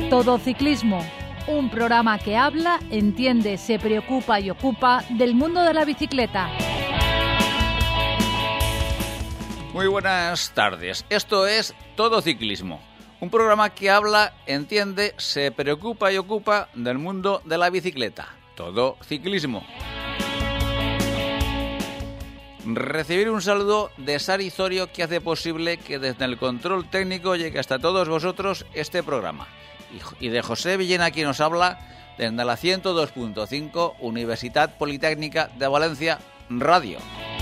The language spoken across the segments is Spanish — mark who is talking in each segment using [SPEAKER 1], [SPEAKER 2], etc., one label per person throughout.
[SPEAKER 1] Todo Ciclismo, un programa que habla, entiende, se preocupa y ocupa del mundo de la bicicleta.
[SPEAKER 2] Muy buenas tardes, esto es Todo Ciclismo, un programa que habla, entiende, se preocupa y ocupa del mundo de la bicicleta. Todo Ciclismo. Recibir un saludo de Sari Zorio, que hace posible que desde el control técnico llegue hasta todos vosotros este programa. Y de José Villena, quien nos habla desde la 102.5 Universidad Politécnica de Valencia Radio.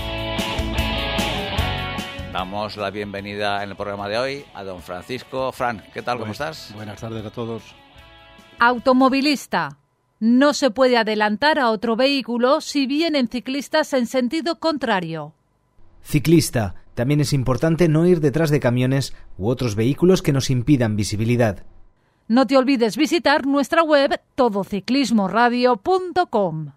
[SPEAKER 2] Damos la bienvenida en el programa de hoy a don Francisco. Fran, ¿qué tal? ¿Cómo estás?
[SPEAKER 3] Buenas tardes a todos.
[SPEAKER 1] Automovilista. No se puede adelantar a otro vehículo si vienen ciclistas en sentido contrario.
[SPEAKER 4] Ciclista. También es importante no ir detrás de camiones u otros vehículos que nos impidan visibilidad.
[SPEAKER 1] No te olvides visitar nuestra web todociclismoradio.com.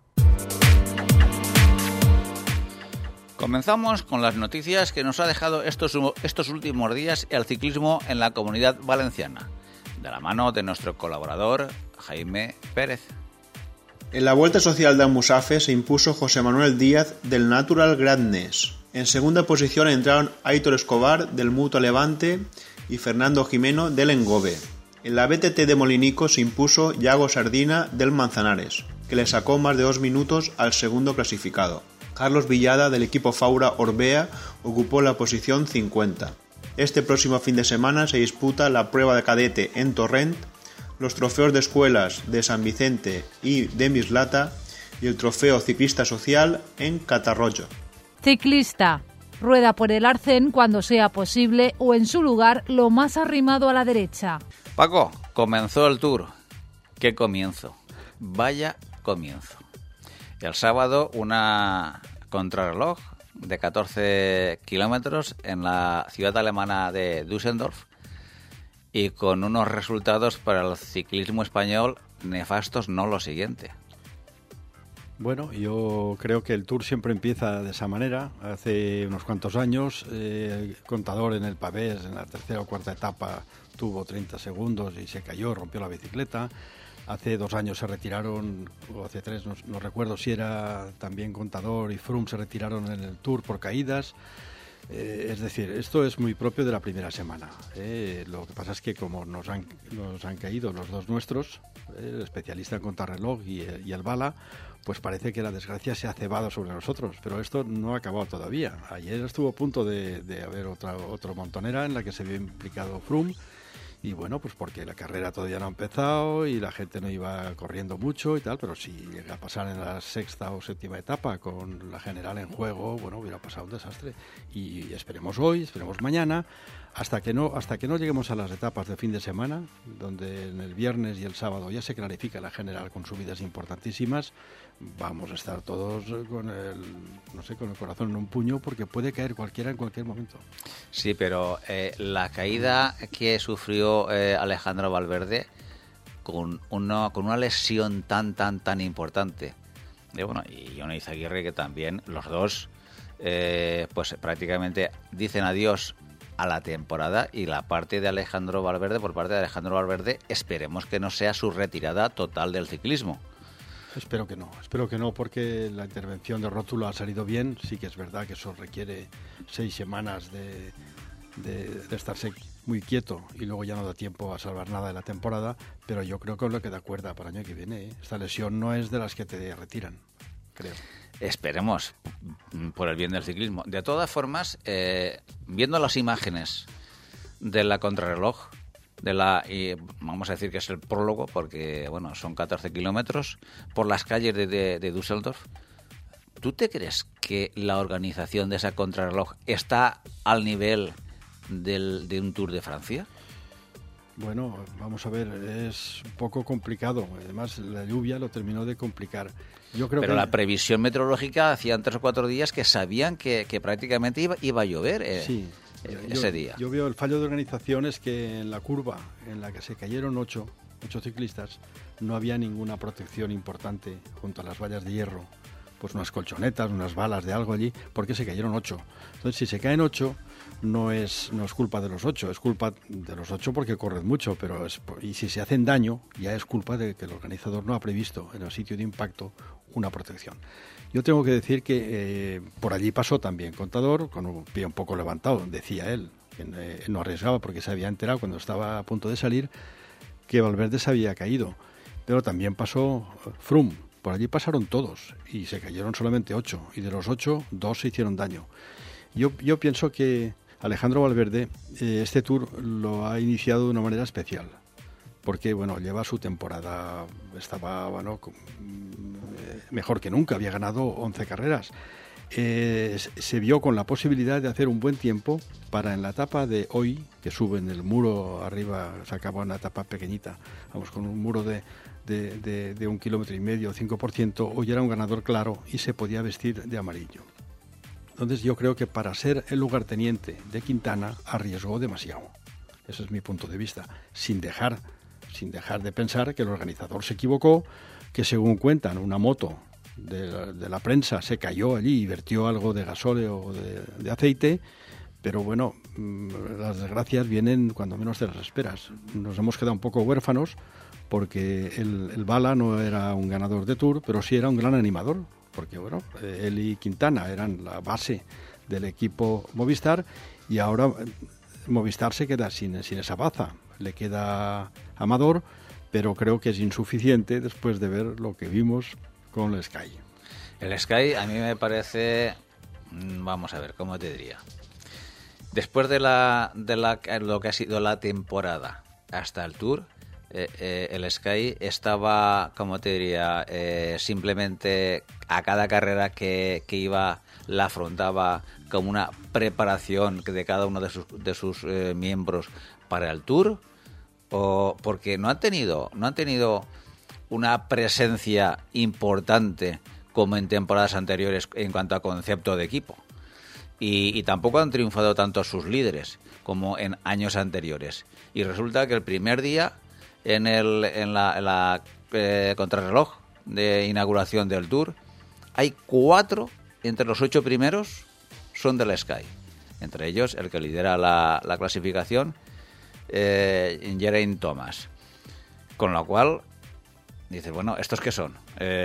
[SPEAKER 2] Comenzamos con las noticias que nos ha dejado estos últimos días el ciclismo en la Comunidad Valenciana, de la mano de nuestro colaborador Jaime Pérez.
[SPEAKER 5] En la Vuelta Social de Almusafe se impuso José Manuel Díaz del Natural Gradness. En segunda posición entraron Aitor Escobar del Mutua Levante y Fernando Jimeno del Engove. En la BTT de Molinico se impuso Yago Sardina del Manzanares, que le sacó más de 2 minutos al segundo clasificado. Carlos Villada del equipo Faura Orbea ocupó la posición 50. Este próximo fin de semana se disputa la prueba de cadete en Torrent, los trofeos de escuelas de San Vicente y de Mislata y el trofeo ciclista social en Catarroyo.
[SPEAKER 1] Ciclista. Rueda por el arcén cuando sea posible o en su lugar lo más arrimado a la derecha.
[SPEAKER 2] Paco, comenzó el Tour. ¡Qué comienzo! Vaya comienzo. El sábado una contrarreloj de 14 kilómetros en la ciudad alemana de Düsseldorf y con unos resultados para el ciclismo español nefastos, no lo siguiente.
[SPEAKER 3] Bueno, yo creo que el Tour siempre empieza de esa manera. Hace unos cuantos años, Contador en el Pavés, en la tercera o cuarta etapa, tuvo 30 segundos y se cayó, rompió la bicicleta. Hace 2 años se retiraron, o hace 3, no recuerdo si era también Contador y Froome, se retiraron en el Tour por caídas. Es decir, esto es muy propio de la primera semana. Lo que pasa es que como nos han caído los dos nuestros, el especialista en contrarreloj y el Bala, pues parece que la desgracia se ha cebado sobre nosotros, pero esto no ha acabado todavía. Ayer estuvo a punto de haber otra montonera en la que se vio implicado Froome, y bueno, pues porque la carrera todavía no ha empezado y la gente no iba corriendo mucho y tal, pero si llega a pasar en la sexta o séptima etapa con la general en juego, bueno, hubiera pasado un desastre. Y esperemos hoy, esperemos mañana, hasta que no lleguemos a las etapas de fin de semana, donde en el viernes y el sábado ya se clarifica la general con subidas importantísimas. Vamos a estar todos con el corazón en un puño, porque puede caer cualquiera en cualquier momento.
[SPEAKER 2] Sí, pero la caída que sufrió Alejandro Valverde con una lesión tan importante, y Jon Izagirre, que también los dos pues prácticamente dicen adiós a la temporada, y la parte de Alejandro Valverde, por parte de Alejandro Valverde, esperemos que no sea su retirada total del ciclismo.
[SPEAKER 3] Espero que no, porque la intervención de Rótulo ha salido bien. Sí que es verdad que eso requiere 6 semanas de estarse muy quieto y luego ya no da tiempo a salvar nada de la temporada, pero yo creo que es lo que da cuerda para el año que viene. Esta lesión no es de las que te retiran, creo.
[SPEAKER 2] Esperemos, por el bien del ciclismo. De todas formas, viendo las imágenes de la contrarreloj, y vamos a decir que es el prólogo, porque bueno, son 14 kilómetros por las calles de Düsseldorf, ¿tú te crees que la organización de esa contrarreloj está al nivel de un Tour de Francia?
[SPEAKER 3] Bueno, vamos a ver, es un poco complicado. Además, la lluvia lo terminó de complicar.
[SPEAKER 2] Pero la previsión meteorológica hacían 3 o 4 días que sabían que prácticamente iba a llover ese día.
[SPEAKER 3] Yo veo el fallo de organización es que en la curva en la que se cayeron 8 ciclistas no había ninguna protección importante junto a las vallas de hierro. pues unas colchonetas, unas balas de algo allí, porque se cayeron 8. Entonces, si se caen 8, no es culpa de los 8, es culpa de los 8 porque corren mucho, y si se hacen daño, ya es culpa de que el organizador no ha previsto en el sitio de impacto una protección. Yo tengo que decir que por allí pasó también Contador, con un pie un poco levantado, decía él, que no arriesgaba porque se había enterado cuando estaba a punto de salir que Valverde se había caído, pero también pasó Froome. Por allí pasaron todos y se cayeron solamente 8, y de los 8, 2 se hicieron daño. Yo pienso que Alejandro Valverde este Tour lo ha iniciado de una manera especial, porque lleva su temporada, estaba mejor que nunca, había ganado 11 carreras. Se vio con la posibilidad de hacer un buen tiempo para en la etapa de hoy, que sube en el muro arriba, se acaba una etapa pequeñita, con un muro de 1,5 kilómetros, 5%, hoy era un ganador claro y se podía vestir de amarillo. Entonces yo creo que para ser el lugarteniente de Quintana arriesgó demasiado. Ese es mi punto de vista, sin dejar de pensar que el organizador se equivocó, que según cuentan una moto de la prensa se cayó allí y vertió algo de gasóleo o de aceite, pero las desgracias vienen cuando menos te las esperas. Nos hemos quedado un poco huérfanos porque el Bala no era un ganador de Tour, pero sí era un gran animador, porque él y Quintana eran la base del equipo Movistar, y ahora Movistar se queda sin esa baza, le queda Amador, pero creo que es insuficiente después de ver lo que vimos con el Sky.
[SPEAKER 2] El Sky a mí me parece, vamos a ver, ¿cómo te diría? Después de lo que ha sido la temporada hasta el Tour, el Sky estaba, como te diría, simplemente a cada carrera que iba la afrontaba como una preparación de cada uno de sus miembros para el Tour, o porque no han tenido una presencia importante como en temporadas anteriores en cuanto a concepto de equipo, y tampoco han triunfado tanto sus líderes como en años anteriores, y resulta que el primer día en la contrarreloj de inauguración del Tour hay 4 entre los 8 primeros son del Sky, entre ellos el que lidera la clasificación, Geraint Thomas, con lo cual dices, ¿estos qué son?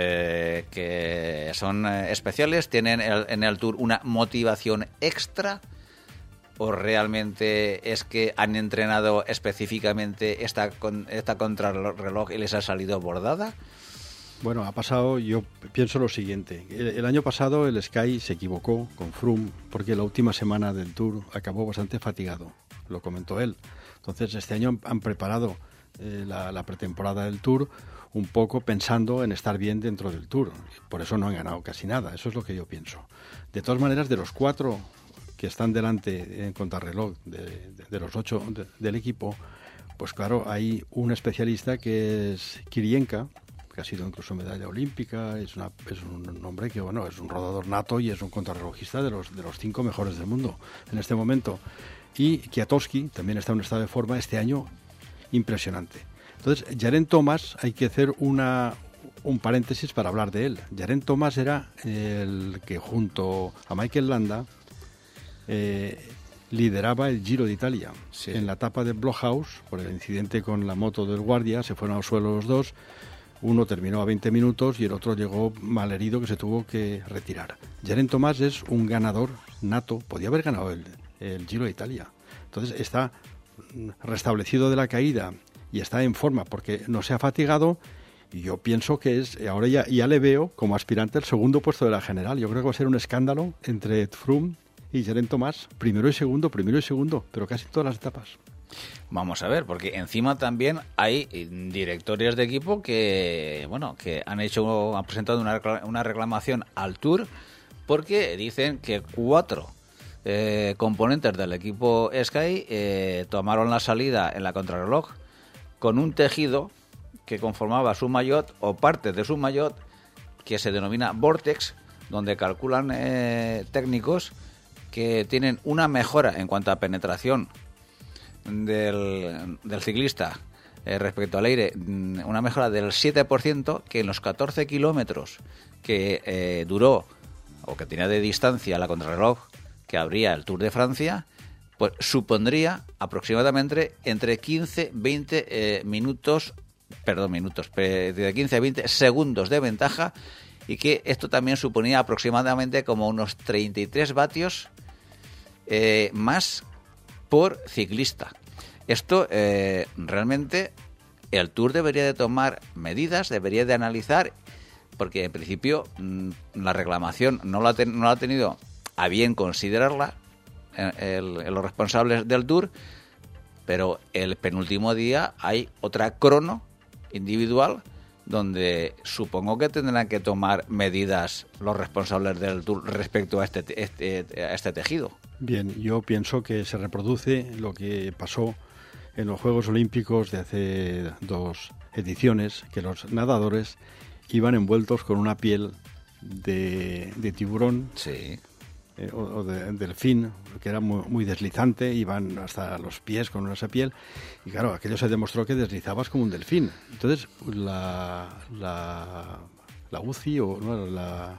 [SPEAKER 2] Que son especiales, tienen en el Tour una motivación extra, o realmente es que han entrenado específicamente esta contrarreloj y les ha salido bordada.
[SPEAKER 3] Ha pasado, yo pienso lo siguiente, el año pasado el Sky se equivocó con Froome porque la última semana del Tour acabó bastante fatigado, lo comentó él. Entonces este año han preparado la pretemporada del Tour un poco pensando en estar bien dentro del Tour, por eso no han ganado casi nada, eso es lo que yo pienso. De todas maneras, de los 4 que están delante en contrarreloj de los 8 del equipo, pues claro, hay un especialista que es Kirienka, que ha sido incluso medalla olímpica, es un hombre que es un rodador nato y es un contrarrelojista de los 5 mejores del mundo en este momento. Y Kwiatkowski también está en un estado de forma este año impresionante. Entonces, Geraint Thomas, hay que hacer un paréntesis para hablar de él. Geraint Thomas era el que junto a Mikel Landa lideraba el Giro de Italia. Sí. En la etapa de Blockhaus, por el incidente con la moto del guardia, se fueron al suelo los dos. Uno terminó a 20 minutos y el otro llegó malherido, que se tuvo que retirar. Geraint Thomas es un ganador nato, podía haber ganado el Giro de Italia. Entonces está restablecido de la caída y está en forma porque no se ha fatigado, y yo pienso que ahora ya le veo como aspirante al segundo puesto de la general. Yo creo que va a ser un escándalo entre Froome y Geraint Thomas, primero y segundo, pero casi todas las etapas.
[SPEAKER 2] Vamos a ver, porque encima también hay directores de equipo que han presentado una reclamación al Tour porque dicen que 4 componentes del equipo Sky tomaron la salida en la contrarreloj con un tejido que conformaba su maillot o parte de su maillot, que se denomina Vortex, donde calculan técnicos que tienen una mejora en cuanto a penetración del ciclista respecto al aire, una mejora del 7%, que en los 14 kilómetros que duró o que tenía de distancia la contrarreloj que abría el Tour de Francia, pues supondría aproximadamente entre 15 20 de 15 a 20 segundos de ventaja, y que esto también suponía aproximadamente como unos 33 vatios más por ciclista. Esto realmente el Tour debería de tomar medidas, debería de analizar, porque en principio la reclamación no la ha tenido a bien considerarla los responsables del Tour, pero el penúltimo día hay otra crono individual donde supongo que tendrán que tomar medidas los responsables del Tour respecto a este tejido.
[SPEAKER 3] Bien, yo pienso que se reproduce lo que pasó en los Juegos Olímpicos de hace 2 ediciones, que los nadadores iban envueltos con una piel de tiburón.
[SPEAKER 2] Sí.
[SPEAKER 3] O de delfín, que era muy deslizante, iban hasta los pies con esa piel, y claro, aquello se demostró que deslizabas como un delfín. Entonces la UCI o no,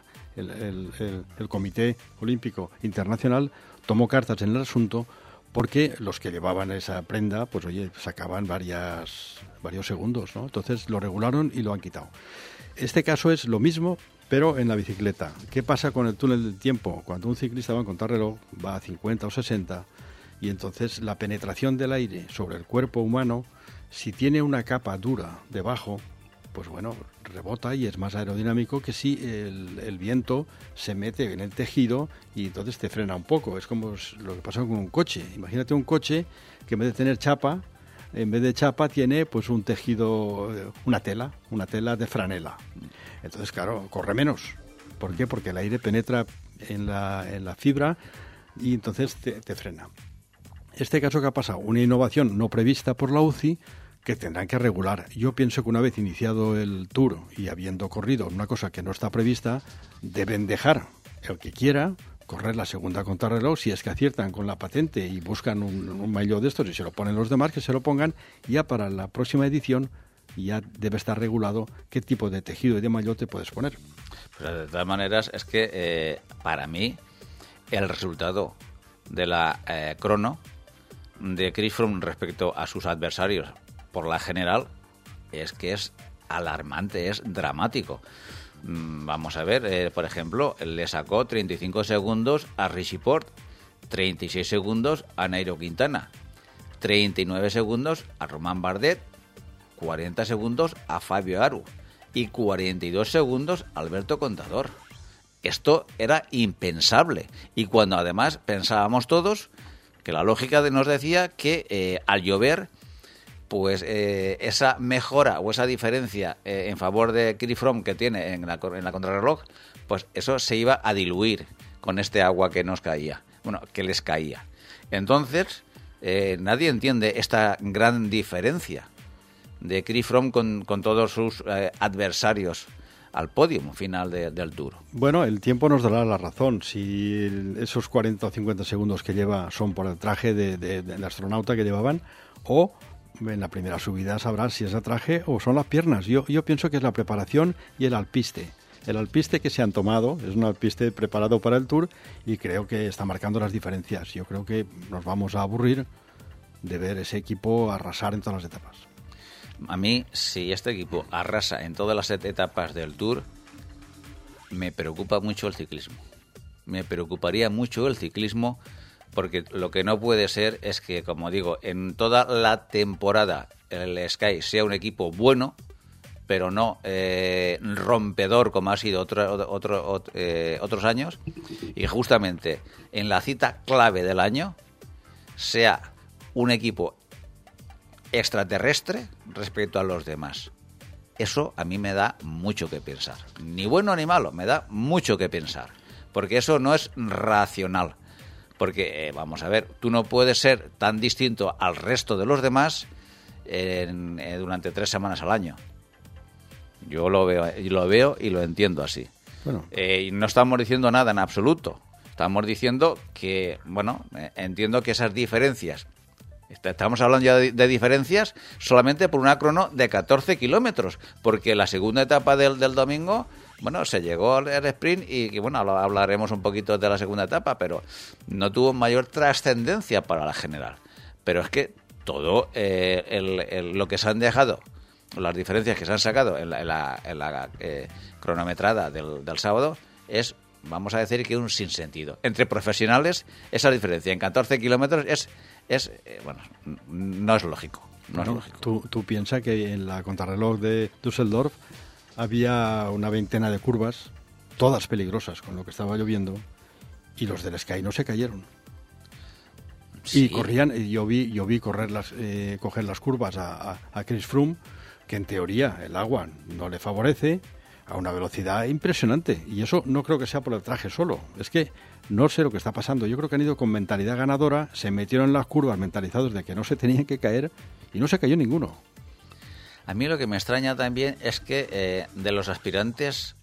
[SPEAKER 3] el Comité Olímpico Internacional tomó cartas en el asunto, porque los que llevaban esa prenda, pues oye, sacaban varios segundos, ¿no? Entonces lo regularon y lo han quitado. Este caso es lo mismo, pero en la bicicleta. ¿Qué pasa con el túnel del tiempo? Cuando un ciclista va en contrarreloj, va a 50 o 60, y entonces la penetración del aire sobre el cuerpo humano, si tiene una capa dura debajo, pues bueno, rebota y es más aerodinámico que si el viento se mete en el tejido y entonces te frena un poco. Es como lo que pasa con un coche. Imagínate un coche que en vez de tener chapa, en vez de chapa tiene pues un tejido, una tela de franela. Entonces, claro, corre menos. ¿Por qué? Porque el aire penetra en la fibra y entonces te frena. Este caso que ha pasado, una innovación no prevista por la UCI que tendrán que regular. Yo pienso que una vez iniciado el Tour y habiendo corrido una cosa que no está prevista, deben dejar el que quiera correr la segunda contrarreloj, si es que aciertan con la patente y buscan un maillot de estos y se lo ponen los demás, que se lo pongan, ya para la próxima edición ya debe estar regulado qué tipo de tejido y de maillot te puedes poner.
[SPEAKER 2] Pero de todas maneras, es que para mí el resultado de la crono de Chris Froome respecto a sus adversarios por la general es que es alarmante, es dramático. Vamos a ver, por ejemplo, le sacó 35 segundos a Richie Porte, 36 segundos a Nairo Quintana, 39 segundos a Romain Bardet, 40 segundos a Fabio Aru y 42 segundos a Alberto Contador. Esto era impensable, y cuando además pensábamos todos que la lógica nos decía que al llover, pues esa mejora o esa diferencia en favor de Chris Froome que tiene en la contrarreloj, pues eso se iba a diluir con este agua que nos caía, bueno, que les caía. Entonces, nadie entiende esta gran diferencia de Chris Froome con todos sus adversarios al podio final del Tour.
[SPEAKER 3] Bueno, el tiempo nos dará la razón. Si esos 40 o 50 segundos que lleva son por el traje del astronauta que llevaban, o en la primera subida sabrás si es el traje o son las piernas. Yo pienso que es la preparación y el alpiste. El alpiste que se han tomado es un alpiste preparado para el Tour y creo que está marcando las diferencias. Yo creo que nos vamos a aburrir de ver ese equipo arrasar en todas las etapas.
[SPEAKER 2] A mí, si este equipo arrasa en todas las etapas del Tour, me preocupa mucho el ciclismo. Me preocuparía mucho el ciclismo, porque lo que no puede ser es que, como digo, en toda la temporada el Sky sea un equipo bueno, pero no rompedor como ha sido otros años, y justamente en la cita clave del año sea un equipo extraterrestre respecto a los demás. Eso a mí me da mucho que pensar. Ni bueno ni malo, me da mucho que pensar, porque eso no es racional. Porque, vamos a ver, tú no puedes ser tan distinto al resto de los demás durante 3 semanas al año. Yo lo veo y lo entiendo así.
[SPEAKER 3] Bueno.
[SPEAKER 2] Y no estamos diciendo nada en absoluto. Estamos diciendo que, bueno, entiendo que esas diferencias Estamos hablando ya de diferencias solamente por una crono de 14 kilómetros, porque la segunda etapa del domingo, bueno, se llegó al sprint y bueno, hablaremos un poquito de la segunda etapa, pero no tuvo mayor trascendencia para la general. Pero es que todo lo que se han dejado, las diferencias que se han sacado en la cronometrada del sábado es, vamos a decir, que un sinsentido. Entre profesionales, esa diferencia en 14 kilómetros bueno, no es lógico. No es lógico.
[SPEAKER 3] Tú piensas que en la contrarreloj de Düsseldorf había una veintena de curvas, todas peligrosas con lo que estaba lloviendo, y los del Sky no se cayeron. Sí. Y corrían, yo vi coger las curvas a Chris Froome, que en teoría el agua no le favorece, a una velocidad impresionante. Y eso no creo que sea por el traje solo. Es que no sé lo que está pasando. Yo creo que han ido con mentalidad ganadora, se metieron en las curvas mentalizados de que no se tenían que caer y no se cayó ninguno.
[SPEAKER 2] A mí lo que me extraña también es que de los aspirantes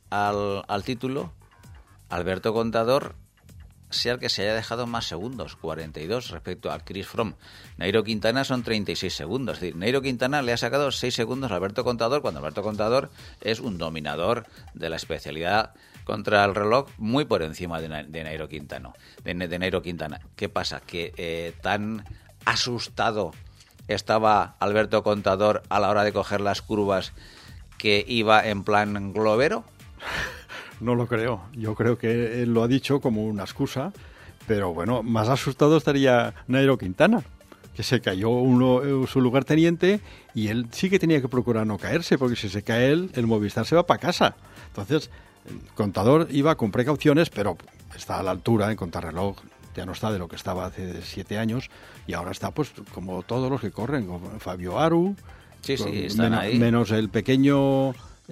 [SPEAKER 2] al título, Alberto Contador sea el que se haya dejado más segundos, 42 respecto a Chris Froome. Nairo Quintana son 36 segundos. Es decir, Nairo Quintana le ha sacado 6 segundos a Alberto Contador, cuando Alberto Contador es un dominador de la especialidad contra el reloj, muy por encima de Nairo Quintana. De Nairo Quintana. ¿Qué pasa? Que tan asustado estaba Alberto Contador a la hora de coger las curvas que iba en plan globero.
[SPEAKER 3] No lo creo. Yo creo que él lo ha dicho como una excusa, pero bueno, más asustado estaría Nairo Quintana, que se cayó su lugarteniente y él sí que tenía que procurar no caerse, porque si se cae él, el Movistar se va para casa. Entonces, Contador iba con precauciones, pero está a la altura en contrarreloj, ya no está de lo que estaba hace 7 años, y ahora está pues como todos los que corren, como Fabio Aru,
[SPEAKER 2] sí, están ahí.
[SPEAKER 3] Menos el pequeño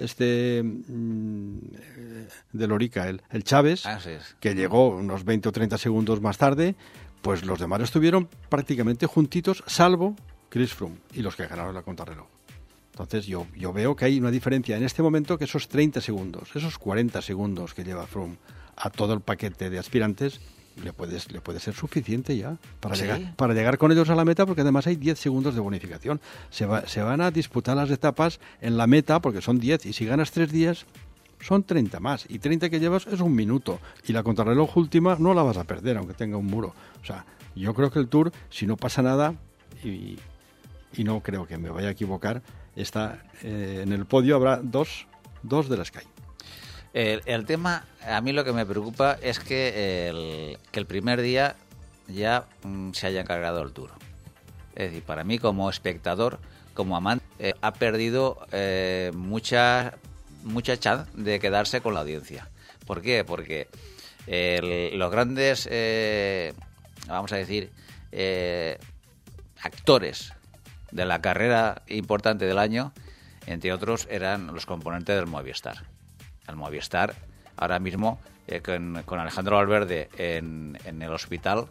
[SPEAKER 3] de Lorica, el Chávez, que llegó unos 20 o 30 segundos más tarde. Pues los demás estuvieron prácticamente juntitos, salvo Chris Froome y los que ganaron la contrarreloj. Entonces yo veo que hay una diferencia en este momento, que esos 30 segundos, esos 40 segundos que lleva Froome a todo el paquete de aspirantes, le puede ser suficiente ya para llegar con ellos a la meta, porque además hay 10 segundos de bonificación. Se van a disputar las etapas en la meta, porque son 10, y si ganas 3 días son 30 más, y 30 que llevas es 1 minuto, y la contrarreloj última no la vas a perder aunque tenga un muro. O sea, yo creo que el Tour, si no pasa nada, y no creo que me vaya a equivocar, está en el podio habrá dos de la Sky.
[SPEAKER 2] El tema, a mí lo que me preocupa es que el primer día ya se haya encargado el Tour. Es decir, para mí como espectador, como amante, ha perdido mucha chance de quedarse con la audiencia. ¿Por qué? Porque los grandes, vamos a decir, actores de la carrera importante del año, entre otros, eran los componentes del Movistar. El Movistar, ahora mismo, con Alejandro Valverde en el hospital,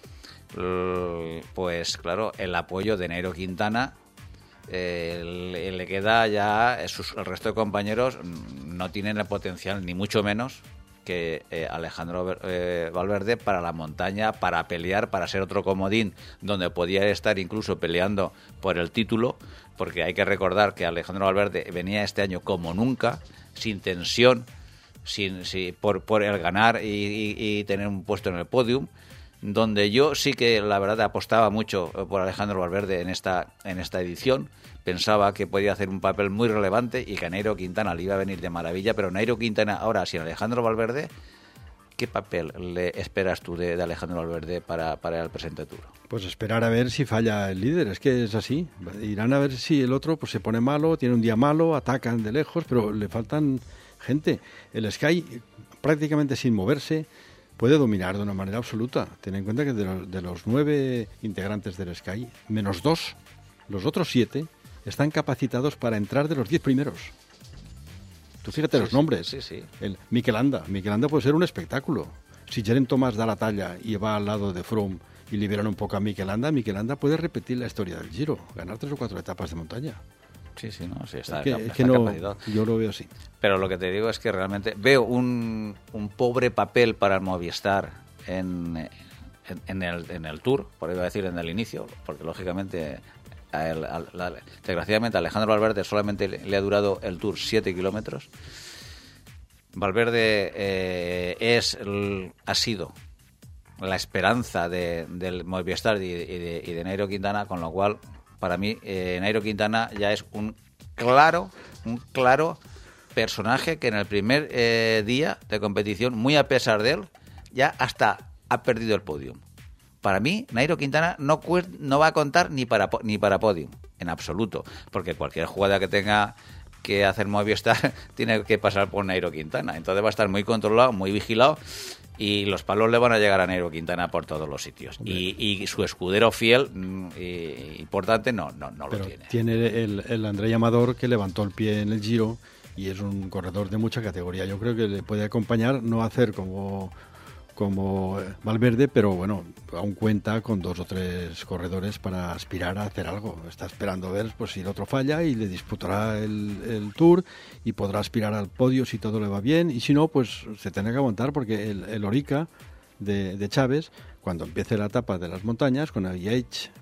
[SPEAKER 2] pues claro, el apoyo de Nairo Quintana le queda ya, el resto de compañeros no tienen el potencial, ni mucho menos, que Alejandro Valverde para la montaña, para pelear, para ser otro comodín, donde podía estar incluso peleando por el título, porque hay que recordar que Alejandro Valverde venía este año como nunca, sin tensión, por el ganar y tener un puesto en el podium, donde yo sí que la verdad apostaba mucho por Alejandro Valverde en esta edición. Pensaba que podía hacer un papel muy relevante y que a Nairo Quintana le iba a venir de maravilla, pero Nairo Quintana ahora sin Alejandro Valverde, ¿qué papel le esperas tú de Alejandro Valverde para el presente Tour?
[SPEAKER 3] Pues esperar a ver si falla el líder, es que es así. Irán a ver si el otro pues se pone malo, tiene un día malo, atacan de lejos, pero le faltan gente. El Sky, prácticamente sin moverse, puede dominar de una manera absoluta. Ten en cuenta que de los 9 integrantes del Sky, menos 2, los otros 7 están capacitados para entrar de los 10 primeros. Tú fíjate los nombres.
[SPEAKER 2] Sí.
[SPEAKER 3] El Mikel Landa puede ser un espectáculo. Si Geraint Thomas da la talla y va al lado de Froome y liberan un poco a Mikel Landa puede repetir la historia del Giro, ganar 3 o 4 etapas de montaña.
[SPEAKER 2] Sí, está
[SPEAKER 3] no, yo lo veo así.
[SPEAKER 2] Pero lo que te digo es que realmente veo un pobre papel para el Movistar en en el Tour, por iba a decir en el inicio, porque lógicamente, desgraciadamente, a Alejandro Valverde solamente le ha durado el Tour 7 kilómetros. Valverde ha sido la esperanza del Movistar y de Nairo Quintana, con lo cual, para mí, Nairo Quintana ya es un claro personaje que en el primer día de competición, muy a pesar de él, ya hasta ha perdido el podium. Para mí, Nairo Quintana no va a contar ni para podium, en absoluto, porque cualquier jugada que tenga que hacer Movistar tiene que pasar por Nairo Quintana. Entonces va a estar muy controlado, muy vigilado, y los palos le van a llegar a Nairo Quintana por todos los sitios. Y su escudero fiel, importante, no lo tiene.
[SPEAKER 3] Tiene el Andrei Amador, que levantó el pie en el Giro y es un corredor de mucha categoría. Yo creo que le puede acompañar, no hacer como Valverde, pero bueno, aún cuenta con 2 o 3 corredores para aspirar a hacer algo. Está esperando a ver pues si el otro falla y le disputará el Tour y podrá aspirar al podio si todo le va bien, y si no, pues se tendrá que aguantar, porque el Orica de Chaves, cuando empiece la etapa de las montañas, con el Yates,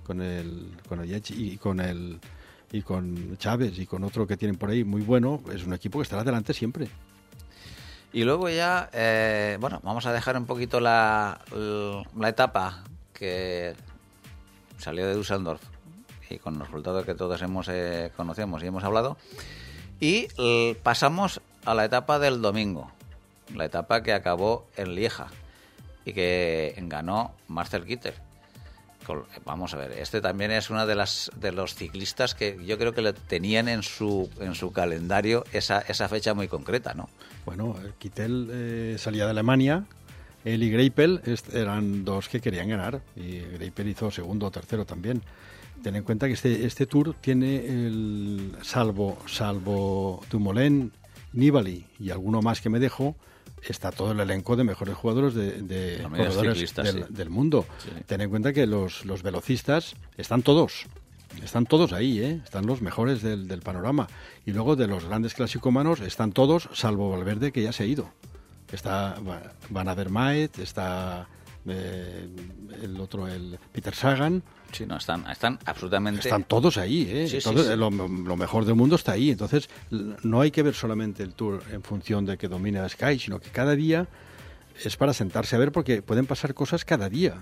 [SPEAKER 3] y con Chaves y con otro que tienen por ahí muy bueno, es un equipo que estará delante siempre.
[SPEAKER 2] Y luego ya, vamos a dejar un poquito la etapa que salió de Düsseldorf y con los resultados que todos conocemos y hemos hablado, y pasamos a la etapa del domingo, la etapa que acabó en Lieja y que ganó Marcel Kittel. Vamos a ver, este también es uno de los ciclistas que yo creo que le tenían en su calendario esa fecha muy concreta, ¿no?
[SPEAKER 3] Bueno, Kittel salía de Alemania, él y Greipel eran 2 que querían ganar, y Greipel hizo segundo o tercero también. Ten en cuenta que este Tour tiene salvo Dumoulin, Nibali y alguno más que me dejo, está todo el elenco de mejores jugadores de corredores del mundo. Sí. Ten en cuenta que los velocistas están todos ahí, están los mejores del panorama. Y luego de los grandes clasicomanos están todos, salvo Valverde, que ya se ha ido. Está Van Avermaet, está el otro, el Peter Sagan.
[SPEAKER 2] Sí, no, están absolutamente...
[SPEAKER 3] Están todos ahí,
[SPEAKER 2] Sí,
[SPEAKER 3] todos,
[SPEAKER 2] sí.
[SPEAKER 3] Lo mejor del mundo está ahí. Entonces, no hay que ver solamente el Tour en función de que domine Sky, sino que cada día es para sentarse a ver, porque pueden pasar cosas cada día.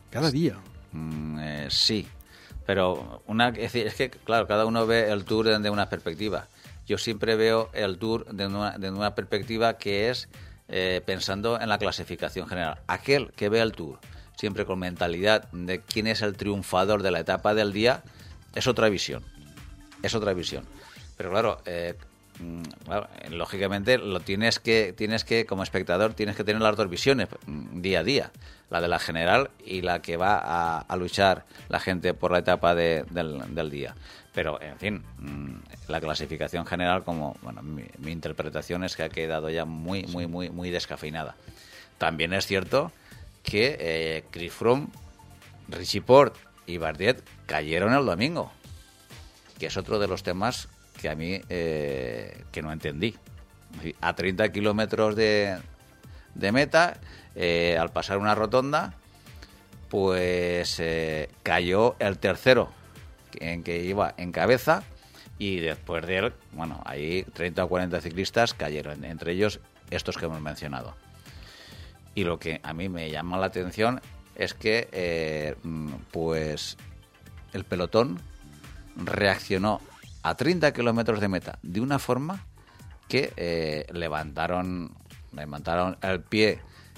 [SPEAKER 2] Sí, pero es que, claro, cada uno ve el Tour desde una perspectiva. Yo siempre veo el Tour desde una perspectiva que es pensando en la clasificación general. Aquel que ve el Tour siempre con mentalidad de quién es el triunfador de la etapa del día, es otra visión. Pero claro, lógicamente tienes que, como espectador, tienes que tener las 2 visiones día a día, la de la general y la que va a luchar la gente por la etapa del día. Pero, en fin, la clasificación general, mi interpretación es que ha quedado ya muy descafeinada. También es cierto que Chris Froome, Richie Porte y Bardet cayeron el domingo, que es otro de los temas que a mí que no entendí. A 30 kilómetros de meta, al pasar una rotonda, pues cayó el tercero, en que iba en cabeza, y después de él, ahí 30 o 40 ciclistas cayeron, entre ellos estos que hemos mencionado. Y lo que a mí me llama la atención es que pues el pelotón reaccionó a 30 kilómetros de meta de una forma que levantaron el pie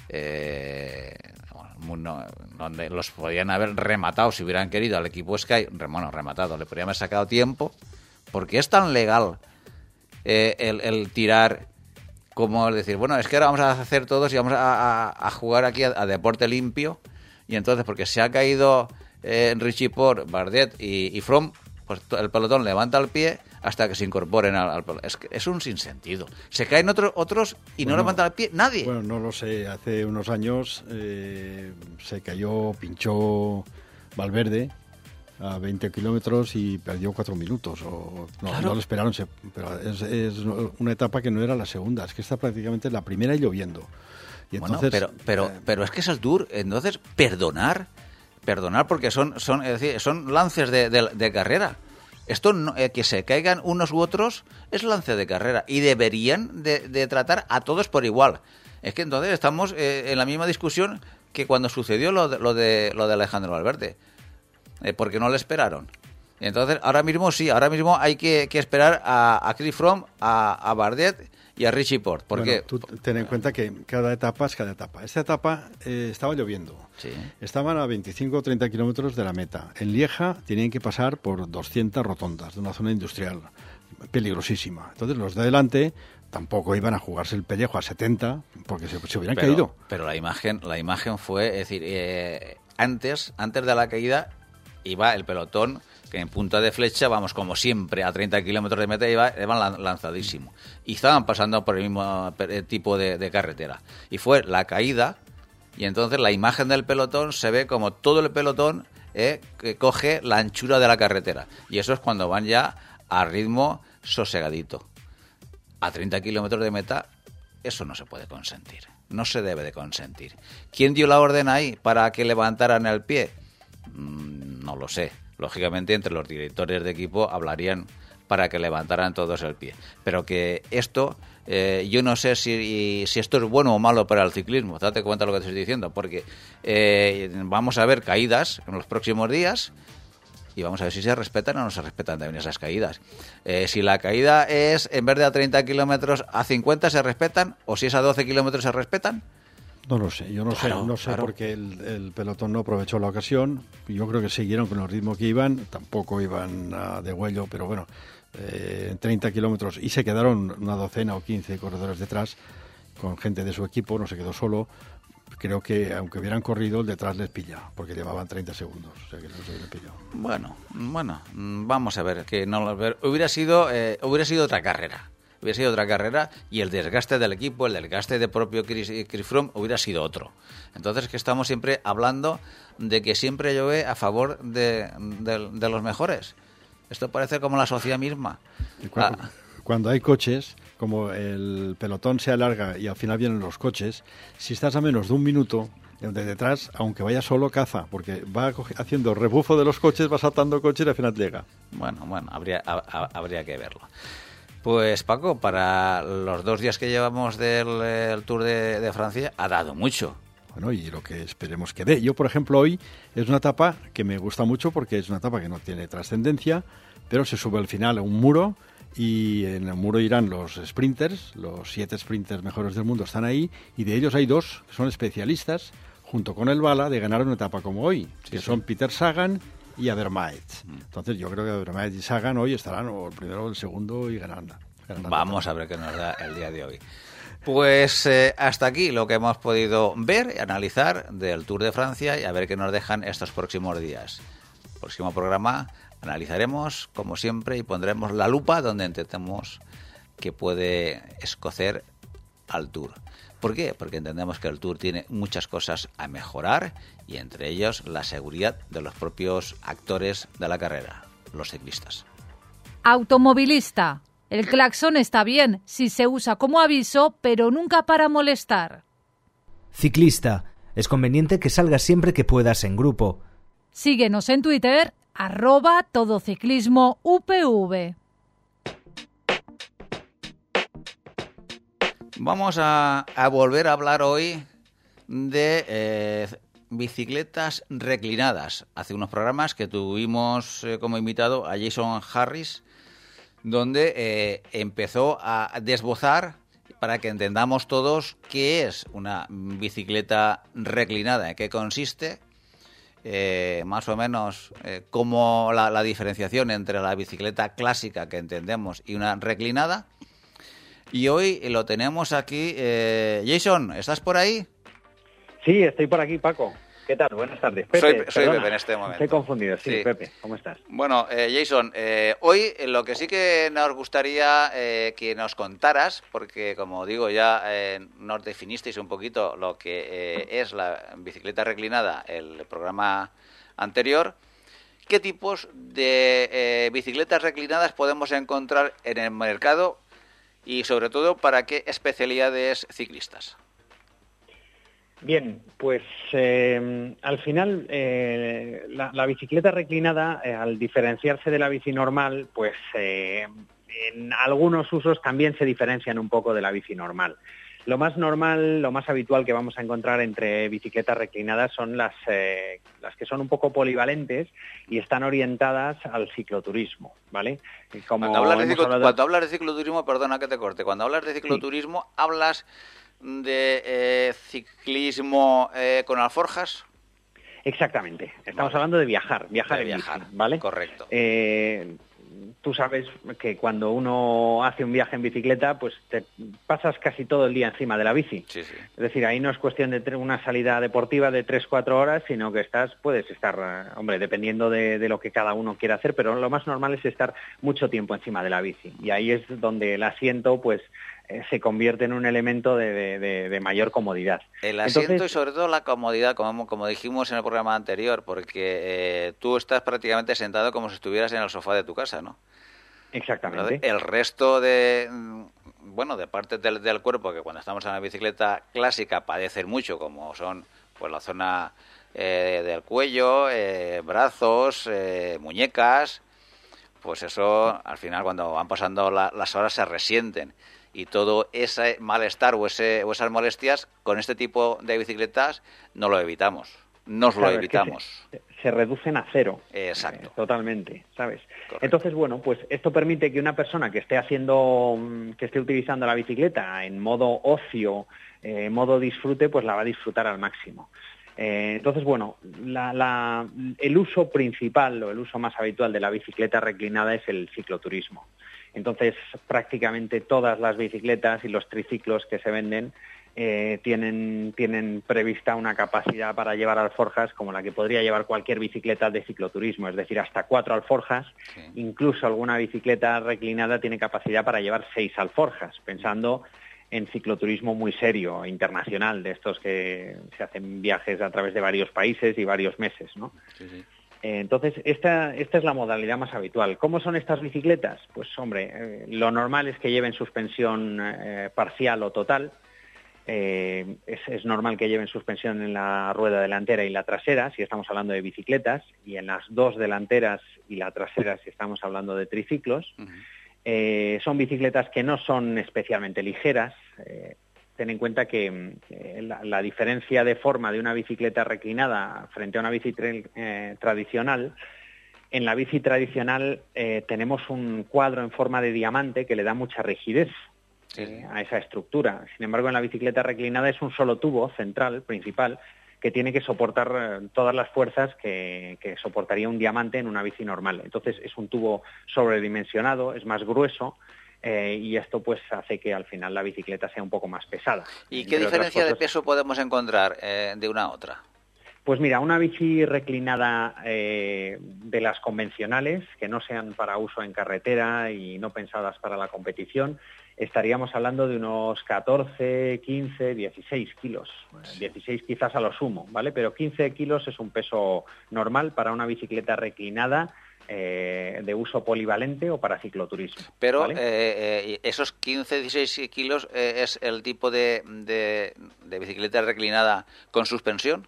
[SPEAKER 2] donde los podían haber rematado si hubieran querido al equipo Sky. Rematado, le podrían haber sacado tiempo, porque es tan legal el tirar como el decir, es que ahora vamos a hacer todos y vamos a jugar aquí a deporte limpio, y entonces porque se ha caído Richie Porte, Bardet y Froome, pues el pelotón levanta el pie hasta que se incorporen al pelotón. Es un sinsentido. Se caen otros y no levantan el pie nadie.
[SPEAKER 3] Bueno, no lo sé. Hace unos años pinchó Valverde a 20 kilómetros y perdió 4 minutos. Claro. No lo esperaron, pero es una etapa que no era la segunda. Es que está prácticamente la primera y lloviendo. Y entonces,
[SPEAKER 2] pero es que es el Tour, entonces perdonar porque son lances de carrera. Esto que se caigan unos u otros es lance de carrera y deberían de tratar a todos por igual. Es que entonces estamos en la misma discusión que cuando sucedió lo de Alejandro Valverde, porque no le esperaron. Entonces ahora mismo hay que esperar a Chris Froome, a Bardet y a Richie Porte. Porque
[SPEAKER 3] tú ten en cuenta que cada etapa es cada etapa. Esta etapa estaba lloviendo.
[SPEAKER 2] Sí.
[SPEAKER 3] Estaban a 25 o 30 kilómetros de la meta. En Lieja tenían que pasar por 200 rotondas de una zona industrial peligrosísima. Entonces los de adelante tampoco iban a jugarse el pellejo a 70 porque se hubieran caído.
[SPEAKER 2] Pero la imagen fue, es decir, antes de la caída iba el pelotón que en punta de flecha, vamos, como siempre, a 30 kilómetros de meta iban lanzadísimo. Y estaban pasando por el mismo tipo de carretera. Y fue la caída, y entonces la imagen del pelotón se ve como todo el pelotón que coge la anchura de la carretera. Y eso es cuando van ya a ritmo sosegadito. A 30 kilómetros de meta, eso no se puede consentir. No se debe de consentir. ¿Quién dio la orden ahí para que levantaran el pie? No lo sé. Lógicamente, entre los directores de equipo hablarían para que levantaran todos el pie. Pero que esto, yo no sé si esto es bueno o malo para el ciclismo. Date cuenta de lo que te estoy diciendo, porque vamos a ver caídas en los próximos días y vamos a ver si se respetan o no se respetan también esas caídas. Si la caída es, en vez de a 30 kilómetros, a 50, ¿se respetan? ¿O si es a 12 kilómetros, se respetan?
[SPEAKER 3] No lo sé, yo no sé porque el pelotón no aprovechó la ocasión. Yo creo que siguieron con el ritmo que iban, tampoco iban de huello, pero bueno, 30 kilómetros y se quedaron una docena o 15 corredores detrás con gente de su equipo, no se quedó solo. Creo que aunque hubieran corrido, el detrás les pilla, porque llevaban 30 segundos, o sea que no se hubieran pillado.
[SPEAKER 2] Bueno, vamos a ver, que no hubiera sido otra carrera. Hubiera sido otra carrera y el desgaste del equipo, el desgaste de propio Chris Froome hubiera sido otro. Entonces, que estamos siempre hablando de que siempre llueve a favor de los mejores. Esto parece como la sociedad misma.
[SPEAKER 3] Cuando hay coches, como el pelotón se alarga y al final vienen los coches, si estás a menos de un minuto, de detrás, aunque vaya solo, caza, porque va haciendo rebufo de los coches, va saltando coches y al final llega.
[SPEAKER 2] Bueno, habría que verlo. Pues Paco, para los 2 días que llevamos del Tour de Francia, ha dado mucho.
[SPEAKER 3] Bueno, y lo que esperemos que dé. Yo, por ejemplo, hoy es una etapa que me gusta mucho porque es una etapa que no tiene trascendencia, pero se sube al final a un muro y en el muro irán los sprinters, los 7 sprinters mejores del mundo están ahí, y de ellos hay 2 que son especialistas, junto con el Bala, de ganar una etapa como hoy, que son Peter Sagan y Avermaet. Entonces yo creo que Avermaet y Sagan hoy estarán o el primero o el segundo y ganarán.
[SPEAKER 2] Vamos a ver qué nos da el día de hoy. Pues hasta aquí lo que hemos podido ver y analizar del Tour de Francia y a ver qué nos dejan estos próximos días. Próximo programa analizaremos, como siempre, y pondremos la lupa donde entendemos que puede escocer al Tour. ¿Por qué? Porque entendemos que el Tour tiene muchas cosas a mejorar y entre ellos la seguridad de los propios actores de la carrera, los ciclistas.
[SPEAKER 1] Automovilista. El claxon está bien si se usa como aviso, pero nunca para molestar.
[SPEAKER 4] Ciclista. Es conveniente que salgas siempre que puedas en grupo.
[SPEAKER 1] Síguenos en Twitter, @todociclismoupv.
[SPEAKER 2] Vamos a volver a hablar hoy de bicicletas reclinadas. Hace unos programas que tuvimos como invitado a Jason Harris, donde empezó a desbozar para que entendamos todos qué es una bicicleta reclinada, en qué consiste, más o menos cómo la diferenciación entre la bicicleta clásica que entendemos y una reclinada. Y hoy lo tenemos aquí. Jason, ¿estás por ahí?
[SPEAKER 6] Sí, estoy por aquí, Paco. ¿Qué tal? Buenas tardes. Pepe,
[SPEAKER 2] soy Pepe en este momento.
[SPEAKER 6] Estoy confundido. Sí, Pepe, ¿cómo estás?
[SPEAKER 2] Bueno, Jason, hoy lo que sí que nos gustaría que nos contaras, porque como digo ya nos definisteis un poquito lo que es la bicicleta reclinada, el programa anterior, ¿qué tipos de bicicletas reclinadas podemos encontrar en el mercado y sobre todo para qué especialidades ciclistas?
[SPEAKER 6] Bien, pues al final la bicicleta reclinada, al diferenciarse de la bici normal, pues en algunos usos también se diferencian un poco de la bici normal. Lo más normal, lo más habitual que vamos a encontrar entre bicicletas reclinadas son las que son un poco polivalentes y están orientadas al cicloturismo, ¿vale?
[SPEAKER 2] Cuando hablas de cicloturismo, perdona que te corte, cuando hablas de cicloturismo, sí. ¿Hablas de ciclismo con alforjas?
[SPEAKER 6] Exactamente, estamos hablando de viajar en bici, ¿vale?
[SPEAKER 2] Correcto.
[SPEAKER 6] Tú sabes que cuando uno hace un viaje en bicicleta, pues te pasas casi todo el día encima de la bici.
[SPEAKER 2] Sí, sí.
[SPEAKER 6] Es decir, ahí no es cuestión de una salida deportiva de 3-4 horas, sino que puedes estar, dependiendo de lo que cada uno quiera hacer, pero lo más normal es estar mucho tiempo encima de la bici. Y ahí es donde el asiento, pues, se convierte en un elemento de mayor comodidad.
[SPEAKER 2] El asiento y sobre todo la comodidad, como dijimos en el programa anterior, porque tú estás prácticamente sentado como si estuvieras en el sofá de tu casa, ¿no?
[SPEAKER 6] Exactamente.
[SPEAKER 2] El resto de partes del cuerpo que cuando estamos en la bicicleta clásica padecen mucho, como son pues la zona del cuello, brazos, muñecas, pues eso al final cuando van pasando las horas se resienten. Y todo ese malestar o esas molestias con este tipo de bicicletas no lo evitamos. Lo evitamos.
[SPEAKER 6] Es que se reducen a cero.
[SPEAKER 2] Exacto.
[SPEAKER 6] Totalmente, ¿sabes?
[SPEAKER 2] Correcto.
[SPEAKER 6] Entonces, pues esto permite que una persona que esté utilizando la bicicleta en modo ocio, modo disfrute, pues la va a disfrutar al máximo. Entonces, el uso principal o el uso más habitual de la bicicleta reclinada es el cicloturismo. Entonces, prácticamente todas las bicicletas y los triciclos que se venden tienen prevista una capacidad para llevar alforjas como la que podría llevar cualquier bicicleta de cicloturismo, es decir, hasta 4 alforjas. Sí. Incluso alguna bicicleta reclinada tiene capacidad para llevar 6 alforjas, pensando en cicloturismo muy serio, internacional, de estos que se hacen viajes a través de varios países y varios meses, ¿no?
[SPEAKER 2] Sí, sí.
[SPEAKER 6] Entonces, esta es la modalidad más habitual. ¿Cómo son estas bicicletas? Pues, lo normal es que lleven suspensión parcial o total. Es normal que lleven suspensión en la rueda delantera y la trasera, si estamos hablando de bicicletas, y en las dos delanteras y la trasera si estamos hablando de triciclos. Uh-huh. Son bicicletas que no son especialmente ligeras. Ten en cuenta que la diferencia de forma de una bicicleta reclinada frente a una bici tradicional, en la bici tradicional tenemos un cuadro en forma de diamante que le da mucha rigidez a esa estructura. Sin embargo, en la bicicleta reclinada es un solo tubo central, principal, que tiene que soportar todas las fuerzas que soportaría un diamante en una bici normal. Entonces es un tubo sobredimensionado, es más grueso, y esto pues hace que al final la bicicleta sea un poco más pesada.
[SPEAKER 2] ¿Y qué diferencia de peso podemos encontrar de una a otra?
[SPEAKER 6] Pues mira, una bici reclinada de las convencionales, que no sean para uso en carretera y no pensadas para la competición, estaríamos hablando de unos 14, 15, 16 kilos. 16 quizás a lo sumo, ¿vale? Pero 15 kilos es un peso normal para una bicicleta reclinada de uso polivalente o para cicloturismo.
[SPEAKER 2] Pero
[SPEAKER 6] ¿vale?
[SPEAKER 2] Esos 15-16 kilos es el tipo de bicicleta reclinada con suspensión.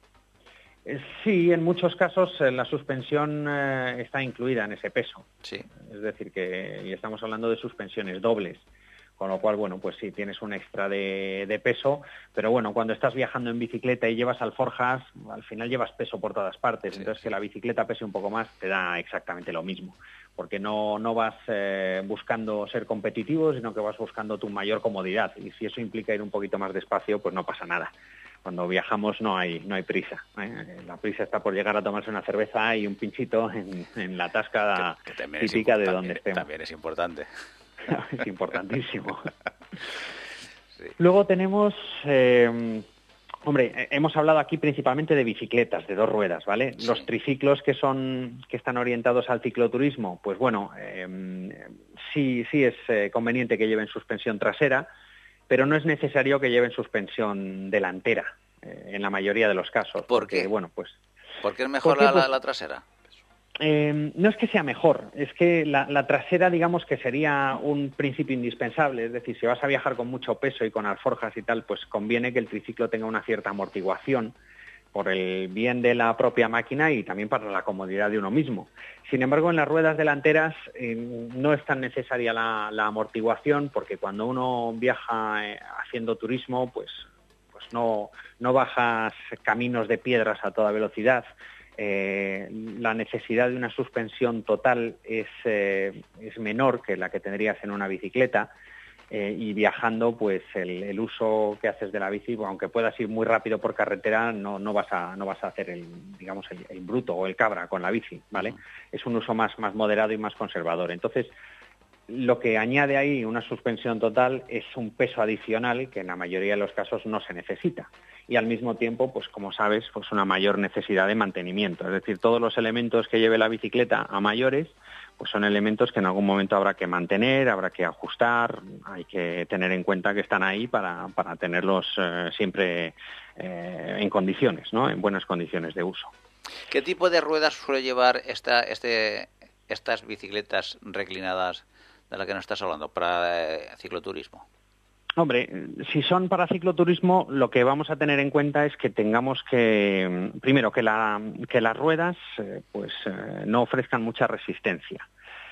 [SPEAKER 6] Sí, en muchos casos la suspensión está incluida en ese peso.
[SPEAKER 2] Sí.
[SPEAKER 6] Es decir, y estamos hablando de suspensiones dobles. Con lo cual, pues sí, tienes un extra de peso, pero cuando estás viajando en bicicleta y llevas alforjas, al final llevas peso por todas partes. Sí, entonces, que la bicicleta pese un poco más te da exactamente lo mismo, porque no vas buscando ser competitivo, sino que vas buscando tu mayor comodidad. Y si eso implica ir un poquito más despacio, pues no pasa nada. Cuando viajamos no hay prisa. La prisa está por llegar a tomarse una cerveza y un pinchito en la tasca típica de donde estemos.
[SPEAKER 2] También es importante.
[SPEAKER 6] Es importantísimo.
[SPEAKER 2] Sí.
[SPEAKER 6] Luego tenemos, hemos hablado aquí principalmente de bicicletas de 2 ruedas, ¿vale? Sí. Los triciclos que están orientados al cicloturismo, pues sí es conveniente que lleven suspensión trasera, pero no es necesario que lleven suspensión delantera, en la mayoría de los casos.
[SPEAKER 2] ¿Por qué?
[SPEAKER 6] Pues...
[SPEAKER 2] ¿Por qué es mejor la trasera?
[SPEAKER 6] no es que sea mejor, es que la trasera, digamos que sería un principio indispensable. Es decir, si vas a viajar con mucho peso y con alforjas y tal, pues conviene que el triciclo tenga una cierta amortiguación por el bien de la propia máquina y también para la comodidad de uno mismo. Sin embargo, en las ruedas delanteras no es tan necesaria la amortiguación, porque cuando uno viaja haciendo turismo, pues no bajas caminos de piedras a toda velocidad. La necesidad de una suspensión total es menor que la que tendrías en una bicicleta, y viajando, pues el uso que haces de la bici, aunque puedas ir muy rápido por carretera, no vas a hacer el bruto o el cabra con la bici, ¿vale? Es un uso más moderado y más conservador. Entonces, lo que añade ahí una suspensión total es un peso adicional que en la mayoría de los casos no se necesita. Y al mismo tiempo, pues como sabes, pues una mayor necesidad de mantenimiento. Es decir, todos los elementos que lleve la bicicleta a mayores, pues son elementos que en algún momento habrá que mantener, habrá que ajustar, hay que tener en cuenta que están ahí para tenerlos siempre en condiciones, ¿no? En buenas condiciones de uso.
[SPEAKER 2] ¿Qué tipo de ruedas suele llevar estas bicicletas reclinadas de las que nos estás hablando para cicloturismo?
[SPEAKER 6] Hombre, si son para cicloturismo, lo que vamos a tener en cuenta es que tengamos que, primero, que las ruedas no ofrezcan mucha resistencia.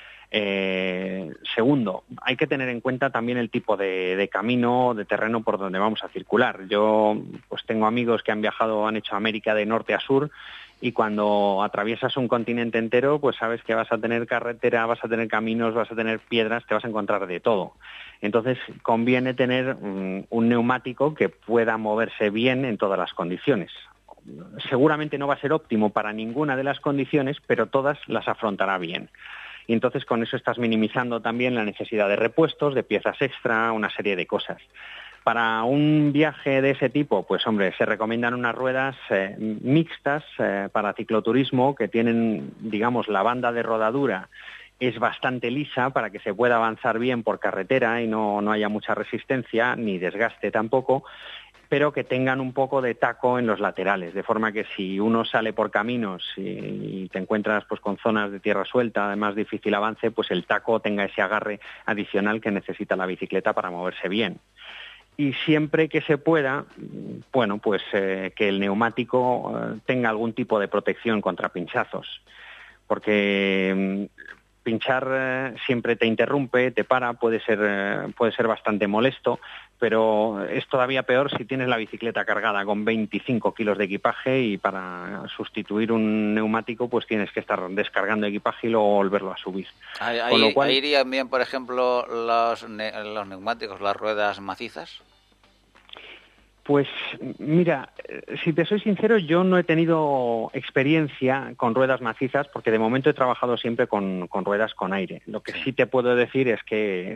[SPEAKER 6] Segundo, hay que tener en cuenta también el tipo de camino, de terreno por donde vamos a circular. Yo pues tengo amigos que han hecho América de norte a sur, y cuando atraviesas un continente entero, pues sabes que vas a tener carretera, vas a tener caminos, vas a tener piedras, te vas a encontrar de todo. Entonces conviene tener un neumático que pueda moverse bien en todas las condiciones. Seguramente no va a ser óptimo para ninguna de las condiciones, pero todas las afrontará bien. Y entonces con eso estás minimizando también la necesidad de repuestos, de piezas extra, una serie de cosas. Para un viaje de ese tipo, pues hombre, se recomiendan unas ruedas mixtas para cicloturismo que tienen, digamos, la banda de rodadura es bastante lisa para que se pueda avanzar bien por carretera y no haya mucha resistencia ni desgaste tampoco, pero que tengan un poco de taco en los laterales, de forma que si uno sale por caminos y te encuentras pues con zonas de tierra suelta, además difícil avance, pues el taco tenga ese agarre adicional que necesita la bicicleta para moverse bien. Y siempre que se pueda, bueno, pues que el neumático tenga algún tipo de protección contra pinchazos, porque pinchar siempre te interrumpe, te para, puede ser bastante molesto, pero es todavía peor si tienes la bicicleta cargada con 25 kilos de equipaje y para sustituir un neumático pues tienes que estar descargando equipaje y luego volverlo a subir.
[SPEAKER 2] Con lo cual, ¿ahí irían bien, por ejemplo, los neumáticos, las ruedas macizas?
[SPEAKER 6] Pues mira, si te soy sincero, yo no he tenido experiencia con ruedas macizas porque de momento he trabajado siempre con ruedas con aire. Lo que sí te puedo decir es que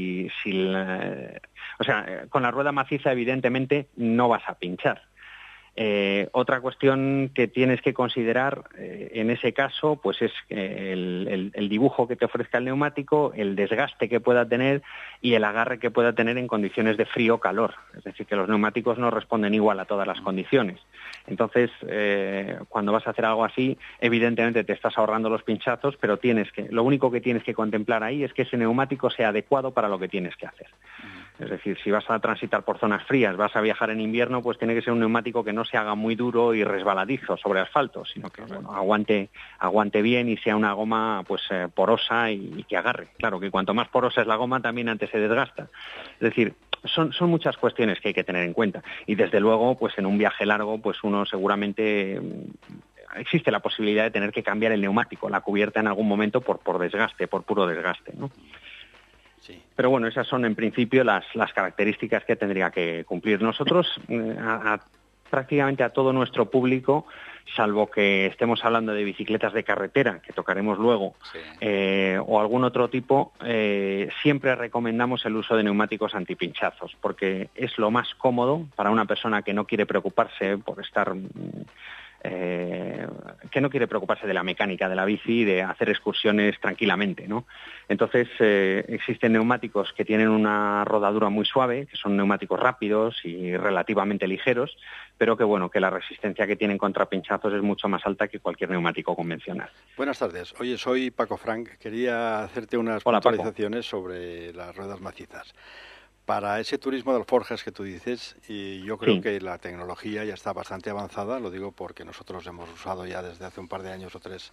[SPEAKER 6] con la rueda maciza evidentemente no vas a pinchar. Otra cuestión que tienes que considerar en ese caso pues es el dibujo que te ofrezca el neumático, el desgaste que pueda tener y el agarre que pueda tener en condiciones de frío o calor. Es decir, que los neumáticos no responden igual a todas las condiciones. Entonces, cuando vas a hacer algo así, evidentemente te estás ahorrando los pinchazos, pero lo único que tienes que contemplar ahí es que ese neumático sea adecuado para lo que tienes que hacer. Es decir, si vas a transitar por zonas frías, vas a viajar en invierno, pues tiene que ser un neumático que no se haga muy duro y resbaladizo sobre asfalto, sino que aguante bien y sea una goma pues porosa y que agarre. Claro que cuanto más porosa es la goma, también antes se desgasta. Es decir, son muchas cuestiones que hay que tener en cuenta. Y desde luego, pues en un viaje largo, pues uno seguramente existe la posibilidad de tener que cambiar el neumático, la cubierta en algún momento por desgaste, por puro desgaste, ¿no? Sí. Pero bueno, esas son en principio las características que tendría que cumplir. Nosotros, prácticamente a todo nuestro público, salvo que estemos hablando de bicicletas de carretera, que tocaremos luego, sí, o algún otro tipo, siempre recomendamos el uso de neumáticos antipinchazos, porque es lo más cómodo para una persona que no quiere preocuparse por estar que no quiere preocuparse de la mecánica de la bici y de hacer excursiones tranquilamente, ¿no? Entonces existen neumáticos que tienen una rodadura muy suave, que son neumáticos rápidos y relativamente ligeros, pero que bueno, que la resistencia que tienen contra pinchazos es mucho más alta que cualquier neumático convencional.
[SPEAKER 3] Buenas tardes. Oye, soy Paco Frank. Quería hacerte unas
[SPEAKER 6] Hola,
[SPEAKER 3] puntualizaciones sobre las ruedas macizas. Para ese turismo de alforjas que tú dices, y yo creo que la tecnología ya está bastante avanzada, lo digo porque nosotros hemos usado ya desde hace un par de años o tres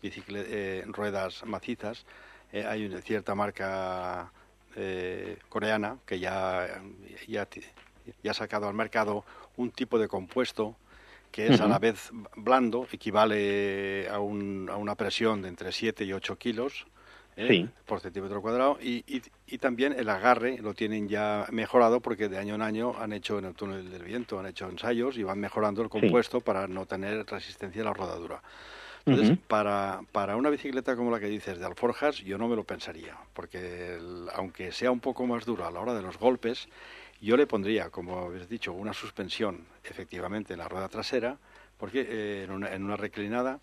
[SPEAKER 3] ruedas macizas. Hay una cierta marca coreana que ya ha sacado al mercado un tipo de compuesto que es a la vez blando, equivale a una presión de entre 7 y 8 kilos, por centímetro cuadrado, y también el agarre lo tienen ya mejorado porque de año en año han hecho en el túnel del viento, han hecho ensayos y van mejorando el compuesto para no tener resistencia a la rodadura. Entonces, para una bicicleta como la que dices de alforjas, yo no me lo pensaría, porque aunque sea un poco más dura a la hora de los golpes, yo le pondría, como habéis dicho, una suspensión efectivamente en la rueda trasera, porque en una reclinada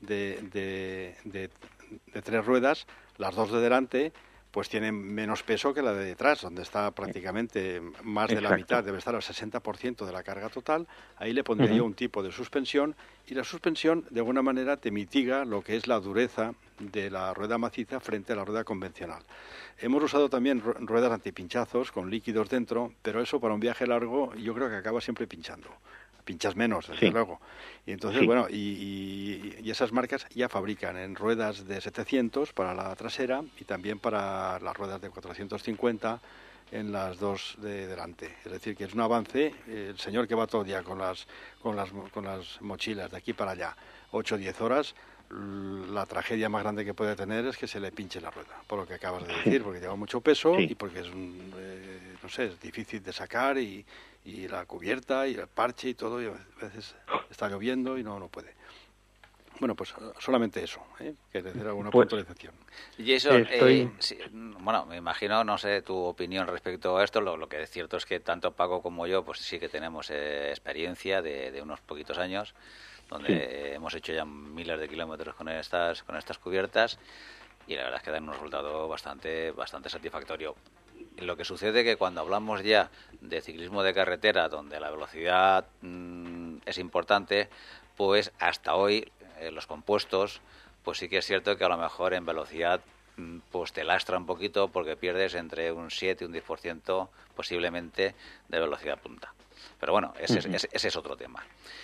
[SPEAKER 3] de 3 ruedas, las 2 de delante pues tienen menos peso que la de detrás, donde está prácticamente más de la mitad, debe estar al 60% de la carga total. Ahí le pondría yo un tipo de suspensión, y la suspensión de alguna manera te mitiga lo que es la dureza de la rueda maciza frente a la rueda convencional. Hemos usado también ruedas antipinchazos con líquidos dentro, pero eso para un viaje largo yo creo que acaba siempre pinchando. Pinchas menos, desde luego. Y entonces, bueno, y esas marcas ya fabrican en ruedas de 700 para la trasera y también para las ruedas de 450 en las 2 de delante. Es decir, que es un avance. El señor que va todo el día con las mochilas de aquí para allá, 8 o 10 horas, la tragedia más grande que puede tener es que se le pinche la rueda, por lo que acabas de decir, porque lleva mucho peso y porque es es difícil de sacar y la cubierta y el parche y todo, y a veces está lloviendo y no puede. Bueno, pues solamente eso, quería hacer alguna puntualización.
[SPEAKER 2] Jason, bueno, me imagino, no sé tu opinión respecto a esto, lo que es cierto es que tanto Paco como yo pues sí que tenemos experiencia de unos poquitos años, donde hemos hecho ya miles de kilómetros con estas cubiertas, y la verdad es que dan un resultado bastante satisfactorio. Lo que sucede es que cuando hablamos ya de ciclismo de carretera, donde la velocidad es importante, pues hasta hoy los compuestos, pues sí que es cierto que a lo mejor en velocidad pues te lastra un poquito porque pierdes entre un 7 y un 10% posiblemente de velocidad punta. Pero bueno, ese es otro tema.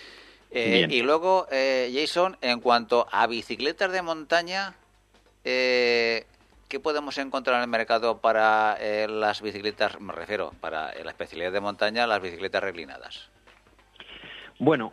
[SPEAKER 2] Y luego, Jason, en cuanto a bicicletas de montaña, ¿qué podemos encontrar en el mercado para las bicicletas? Me refiero, para la especialidad de montaña, las bicicletas reclinadas.
[SPEAKER 6] Bueno,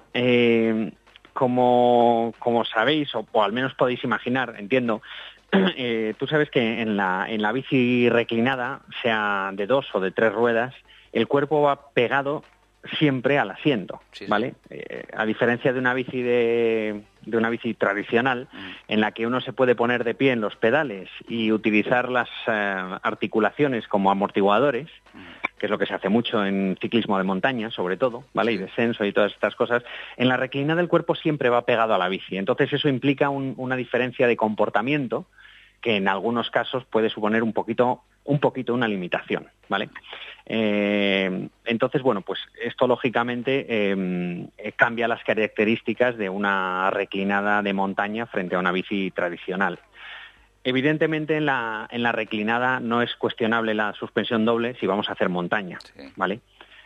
[SPEAKER 6] como sabéis, o al menos podéis imaginar, entiendo, tú sabes que en la bici reclinada, sea de 2 o de 3 ruedas, el cuerpo va pegado siempre al asiento, ¿vale? A diferencia de una bici de una bici tradicional, en la que uno se puede poner de pie en los pedales y utilizar las articulaciones como amortiguadores, que es lo que se hace mucho en ciclismo de montaña, sobre todo, ¿vale? Y descenso y todas estas cosas. En la reclinada el cuerpo siempre va pegado a la bici, entonces eso implica una diferencia de comportamiento que en algunos casos puede suponer un poquito una limitación, ¿vale? Entonces, bueno, pues esto lógicamente cambia las características de una reclinada de montaña frente a una bici tradicional. Evidentemente en la reclinada no es cuestionable la suspensión doble si vamos a hacer montaña, ¿vale?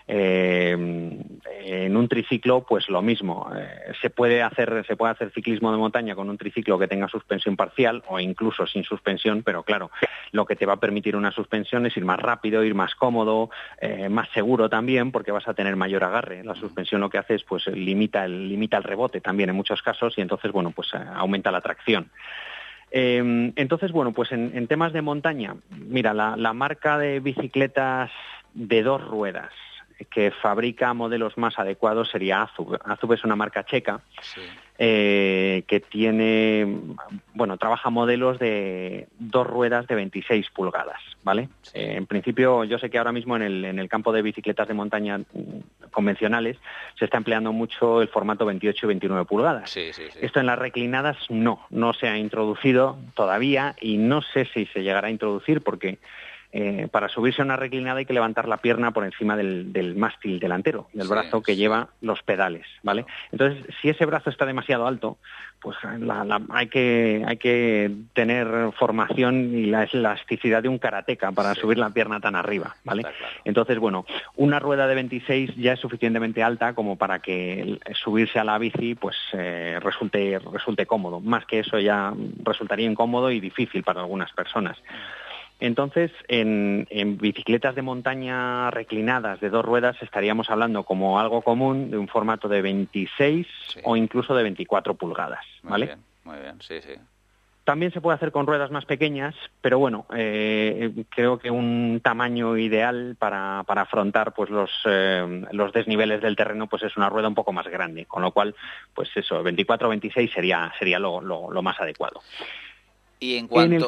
[SPEAKER 6] En un triciclo, pues lo mismo. Se puede hacer ciclismo de montaña con un triciclo que tenga suspensión parcial o incluso sin suspensión, pero claro, lo que te va a permitir una suspensión es ir más rápido, ir más cómodo, más seguro también, porque vas a tener mayor agarre. La suspensión lo que hace es pues limita el rebote también en muchos casos, y entonces bueno, pues aumenta la tracción. Entonces, bueno, pues en temas de montaña, mira, la marca de bicicletas de 2 ruedas que fabrica modelos más adecuados sería Azub. Azub es una marca checa que tiene, bueno, trabaja modelos de 2 ruedas de 26 pulgadas, ¿vale? En principio, yo sé que ahora mismo en el campo de bicicletas de montaña convencionales se está empleando mucho el formato 28 y 29 pulgadas.
[SPEAKER 2] Sí.
[SPEAKER 6] Esto en las reclinadas no se ha introducido todavía y no sé si se llegará a introducir porque para subirse a una reclinada hay que levantar la pierna por encima del mástil delantero, del brazo que lleva los pedales, ¿vale? Entonces, si ese brazo está demasiado alto, pues hay que tener formación y la elasticidad de un karateca para subir la pierna tan arriba, ¿vale? Claro. Entonces, bueno, una rueda de 26 ya es suficientemente alta como para que subirse a la bici pues resulte cómodo. Más que eso ya resultaría incómodo y difícil para algunas personas. Entonces, en bicicletas de montaña reclinadas de 2 ruedas estaríamos hablando como algo común de un formato de 26 o incluso de 24 pulgadas, ¿vale?
[SPEAKER 2] Muy bien, sí.
[SPEAKER 6] También se puede hacer con ruedas más pequeñas, pero bueno, creo que un tamaño ideal para afrontar pues los desniveles del terreno pues es una rueda un poco más grande, con lo cual, pues eso, 24 o 26 sería lo más adecuado.
[SPEAKER 2] Y en cuanto...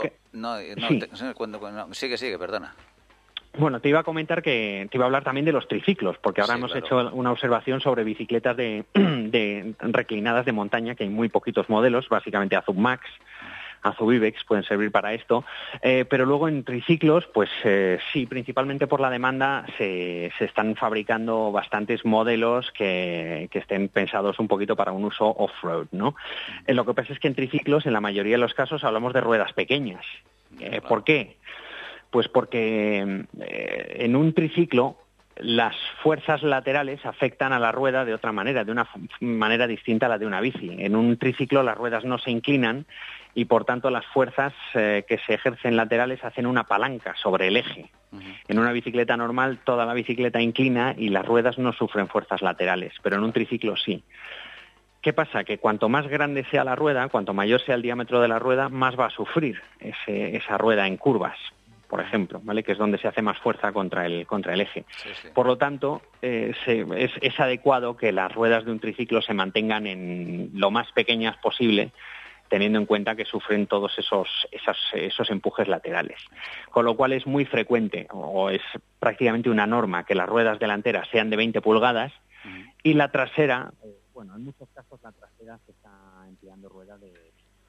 [SPEAKER 6] Sí.
[SPEAKER 2] Sigue, perdona.
[SPEAKER 6] Bueno, te iba a comentar que te iba a hablar también de los triciclos, porque ahora hemos hecho una observación sobre bicicletas de reclinadas de montaña, que hay muy poquitos modelos, básicamente Azub Max, Azub Ibex pueden servir para esto, pero luego en triciclos, pues sí, principalmente por la demanda se están fabricando bastantes modelos que estén pensados un poquito para un uso off-road, ¿no? Lo que pasa es que en triciclos, en la mayoría de los casos, hablamos de ruedas pequeñas. ¿Por qué? Pues porque en un triciclo las fuerzas laterales afectan a la rueda de otra manera, de una manera distinta a la de una bici. En un triciclo las ruedas no se inclinan y por tanto las fuerzas que se ejercen laterales hacen una palanca sobre el eje. En una bicicleta normal toda la bicicleta inclina y las ruedas no sufren fuerzas laterales, pero en un triciclo sí. ¿Qué pasa? Que cuanto más grande sea la rueda, cuanto mayor sea el diámetro de la rueda, más va a sufrir esa rueda en curvas, por ejemplo, ¿vale? Que es donde se hace más fuerza contra el eje. Sí. Por lo tanto, es adecuado que las ruedas de un triciclo se mantengan en lo más pequeñas posible, teniendo en cuenta que sufren todos esos empujes laterales. Con lo cual es muy frecuente, o es prácticamente una norma, que las ruedas delanteras sean de 20 pulgadas y la trasera, bueno, en muchos casos la trasera se está empleando ruedas de...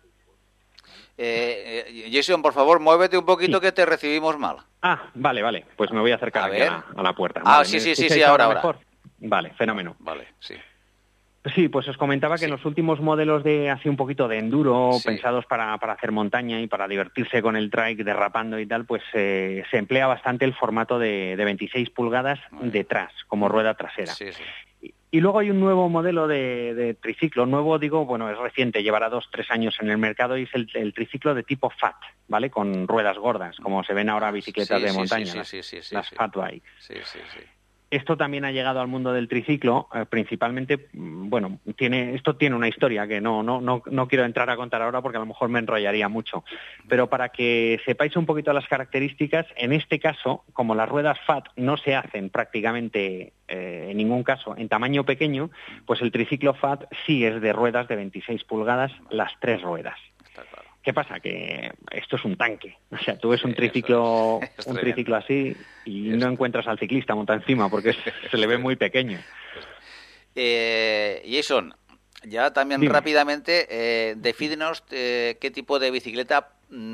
[SPEAKER 2] Jason, por favor, muévete un poquito que te recibimos mal.
[SPEAKER 6] Vale, pues me voy a acercar aquí a la puerta.
[SPEAKER 2] Sí, ahora.
[SPEAKER 6] Mejor? Vale, fenómeno.
[SPEAKER 2] Vale, sí.
[SPEAKER 6] Sí, pues os comentaba que en los últimos modelos de así un poquito de enduro, pensados para hacer montaña y para divertirse con el trike derrapando y tal, pues se emplea bastante el formato de 26 pulgadas detrás, como rueda trasera. Sí. Y luego hay un nuevo modelo de triciclo, nuevo digo, bueno, es reciente, llevará 2-3 años en el mercado y es el triciclo de tipo FAT, ¿vale? Con ruedas gordas, como se ven ahora bicicletas de montaña, las Fat Bike. Sí. Esto también ha llegado al mundo del triciclo, principalmente, bueno, esto tiene una historia que no quiero entrar a contar ahora porque a lo mejor me enrollaría mucho, pero para que sepáis un poquito las características, en este caso, como las ruedas FAT no se hacen prácticamente en ningún caso en tamaño pequeño, pues el triciclo FAT sí es de ruedas de 26 pulgadas, las 3 ruedas. ¿Qué pasa? Que esto es un tanque. O sea, tú ves un triciclo así y no encuentras al ciclista montado encima porque se le ve muy pequeño.
[SPEAKER 2] Jason, ya también rápidamente, defínenos qué tipo de bicicleta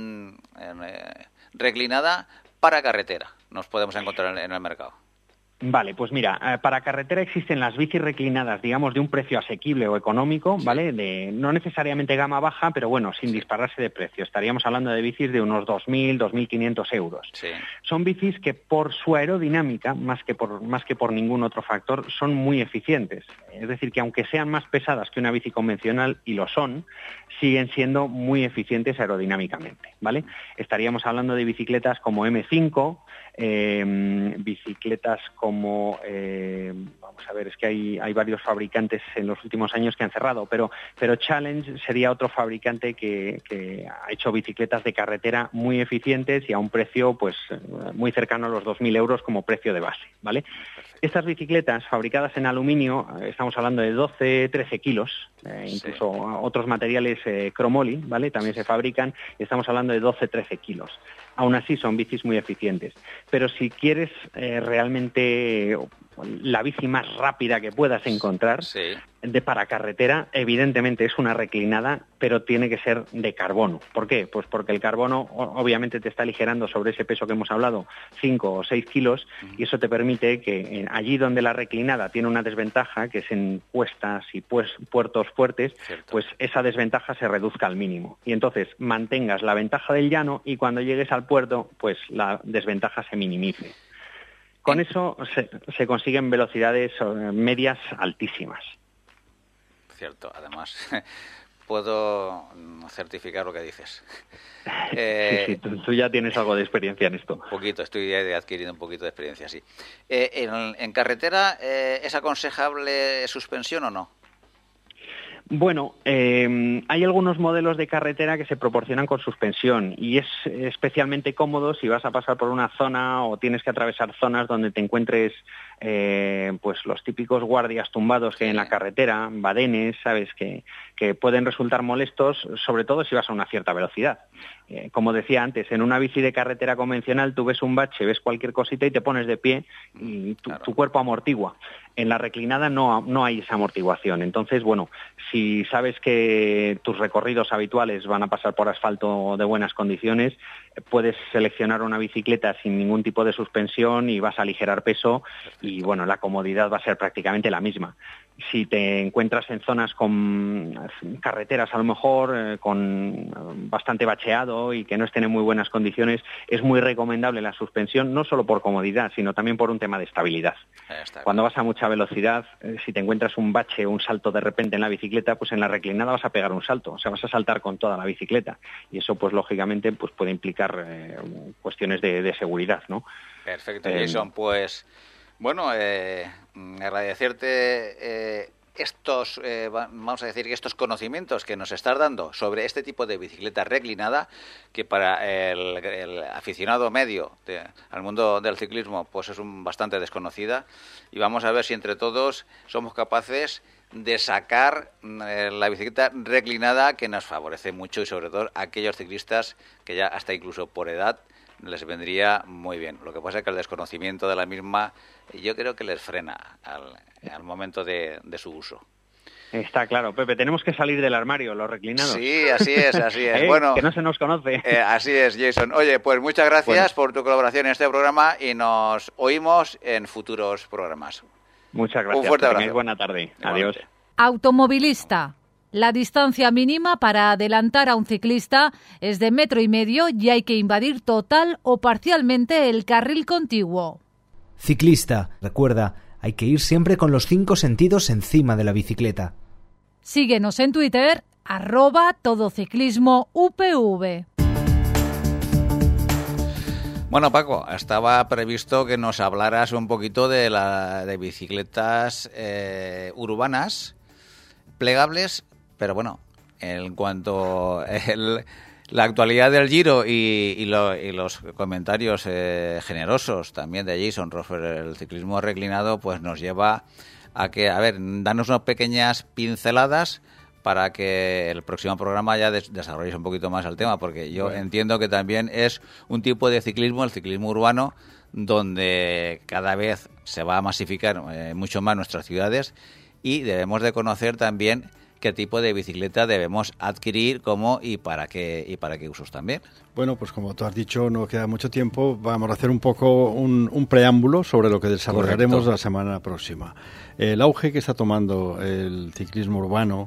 [SPEAKER 2] reclinada para carretera nos podemos encontrar en el mercado.
[SPEAKER 6] Vale, pues mira, para carretera existen las bicis reclinadas, digamos, de un precio asequible o económico, ¿vale? No necesariamente gama baja, pero bueno, sin dispararse de precio. Estaríamos hablando de bicis de unos 2.000, 2.500 euros. Sí. Son bicis que por su aerodinámica, más que por ningún otro factor, son muy eficientes. Es decir, que aunque sean más pesadas que una bici convencional, y lo son, siguen siendo muy eficientes aerodinámicamente, ¿vale? Estaríamos hablando de bicicletas como M5, bicicletas como como, vamos a ver, es que hay varios fabricantes en los últimos años que han cerrado, pero Challenge sería otro fabricante que ha hecho bicicletas de carretera muy eficientes y a un precio pues muy cercano a los 2.000 euros como precio de base, ¿vale? Estas bicicletas fabricadas en aluminio, estamos hablando de 12-13 kilos, incluso otros materiales cromoly, ¿vale? También se fabrican, y estamos hablando de 12-13 kilos. Aún así son bicis muy eficientes. Pero si quieres realmente la bici más rápida que puedas encontrar, para carretera, evidentemente es una reclinada, pero tiene que ser de carbono. ¿Por qué? Pues porque el carbono obviamente te está aligerando sobre ese peso que hemos hablado, 5 o 6 kilos, y eso te permite que allí donde la reclinada tiene una desventaja, que es en puestas y puertos fuertes, pues esa desventaja se reduzca al mínimo. Y entonces mantengas la ventaja del llano y cuando llegues al puerto, pues la desventaja se minimice. Con eso se consiguen velocidades medias altísimas.
[SPEAKER 2] Cierto, además puedo certificar lo que dices.
[SPEAKER 6] Sí, tú ya tienes algo de experiencia en esto.
[SPEAKER 2] Un poquito, estoy adquiriendo un poquito de experiencia, sí. ¿En carretera es aconsejable suspensión o no?
[SPEAKER 6] Bueno, hay algunos modelos de carretera que se proporcionan con suspensión y es especialmente cómodo si vas a pasar por una zona o tienes que atravesar zonas donde te encuentres pues los típicos guardias tumbados que hay en la carretera, badenes, sabes, que pueden resultar molestos, sobre todo si vas a una cierta velocidad. Como decía antes, en una bici de carretera convencional tú ves un bache, ves cualquier cosita y te pones de pie y tu cuerpo amortigua. En la reclinada no hay esa amortiguación. Entonces, bueno, si sabes que tus recorridos habituales van a pasar por asfalto de buenas condiciones, puedes seleccionar una bicicleta sin ningún tipo de suspensión y vas a aligerar peso y, bueno, la comodidad va a ser prácticamente la misma. Si te encuentras en zonas con carreteras a lo mejor con bastante bacheado y que no estén en muy buenas condiciones, es muy recomendable la suspensión, no solo por comodidad, sino también por un tema de estabilidad. Cuando vas a mucha velocidad, si te encuentras un bache o un salto de repente en la bicicleta, pues en la reclinada vas a pegar un salto, o sea, vas a saltar con toda la bicicleta y eso pues lógicamente pues puede implicar cuestiones de seguridad, ¿no?
[SPEAKER 2] Perfecto, Jason, pues bueno, agradecerte estos, vamos a decir, estos conocimientos que nos estás dando sobre este tipo de bicicleta reclinada, que para el aficionado medio al mundo del ciclismo pues es bastante desconocida, y vamos a ver si entre todos somos capaces de sacar la bicicleta reclinada, que nos favorece mucho, y sobre todo a aquellos ciclistas que ya hasta incluso por edad les vendría muy bien. Lo que pasa es que el desconocimiento de la misma yo creo que les frena al momento de su uso.
[SPEAKER 6] Está claro, Pepe, tenemos que salir del armario, los reclinados.
[SPEAKER 2] Sí, así es. Bueno,
[SPEAKER 6] que no se nos conoce.
[SPEAKER 2] Así es, Jason. Oye, pues muchas gracias por tu colaboración en este programa y nos oímos en futuros programas.
[SPEAKER 6] Muchas gracias.
[SPEAKER 2] Un fuerte abrazo.
[SPEAKER 6] Buena tarde. Adiós.
[SPEAKER 1] Automovilista. La distancia mínima para adelantar a un ciclista es de 1,5 metros y hay que invadir total o parcialmente el carril contiguo.
[SPEAKER 4] Ciclista, recuerda, hay que ir siempre con los 5 sentidos encima de la bicicleta.
[SPEAKER 1] Síguenos en Twitter, @todociclismoupv.
[SPEAKER 2] Bueno, Paco, estaba previsto que nos hablaras un poquito de bicicletas urbanas plegables, pero bueno, en cuanto a la actualidad del Giro y los comentarios generosos también de Jason Roffer, el ciclismo reclinado, pues nos lleva a que, danos unas pequeñas pinceladas para que el próximo programa ya desarrolles un poquito más el tema, porque yo entiendo que también es un tipo de ciclismo, el ciclismo urbano, donde cada vez se va a masificar mucho más nuestras ciudades, y debemos de conocer también qué tipo de bicicleta debemos adquirir, cómo y para qué usos también.
[SPEAKER 3] Bueno, pues como tú has dicho, no queda mucho tiempo. Vamos a hacer un poco un preámbulo sobre lo que desarrollaremos la semana próxima. El auge que está tomando el ciclismo urbano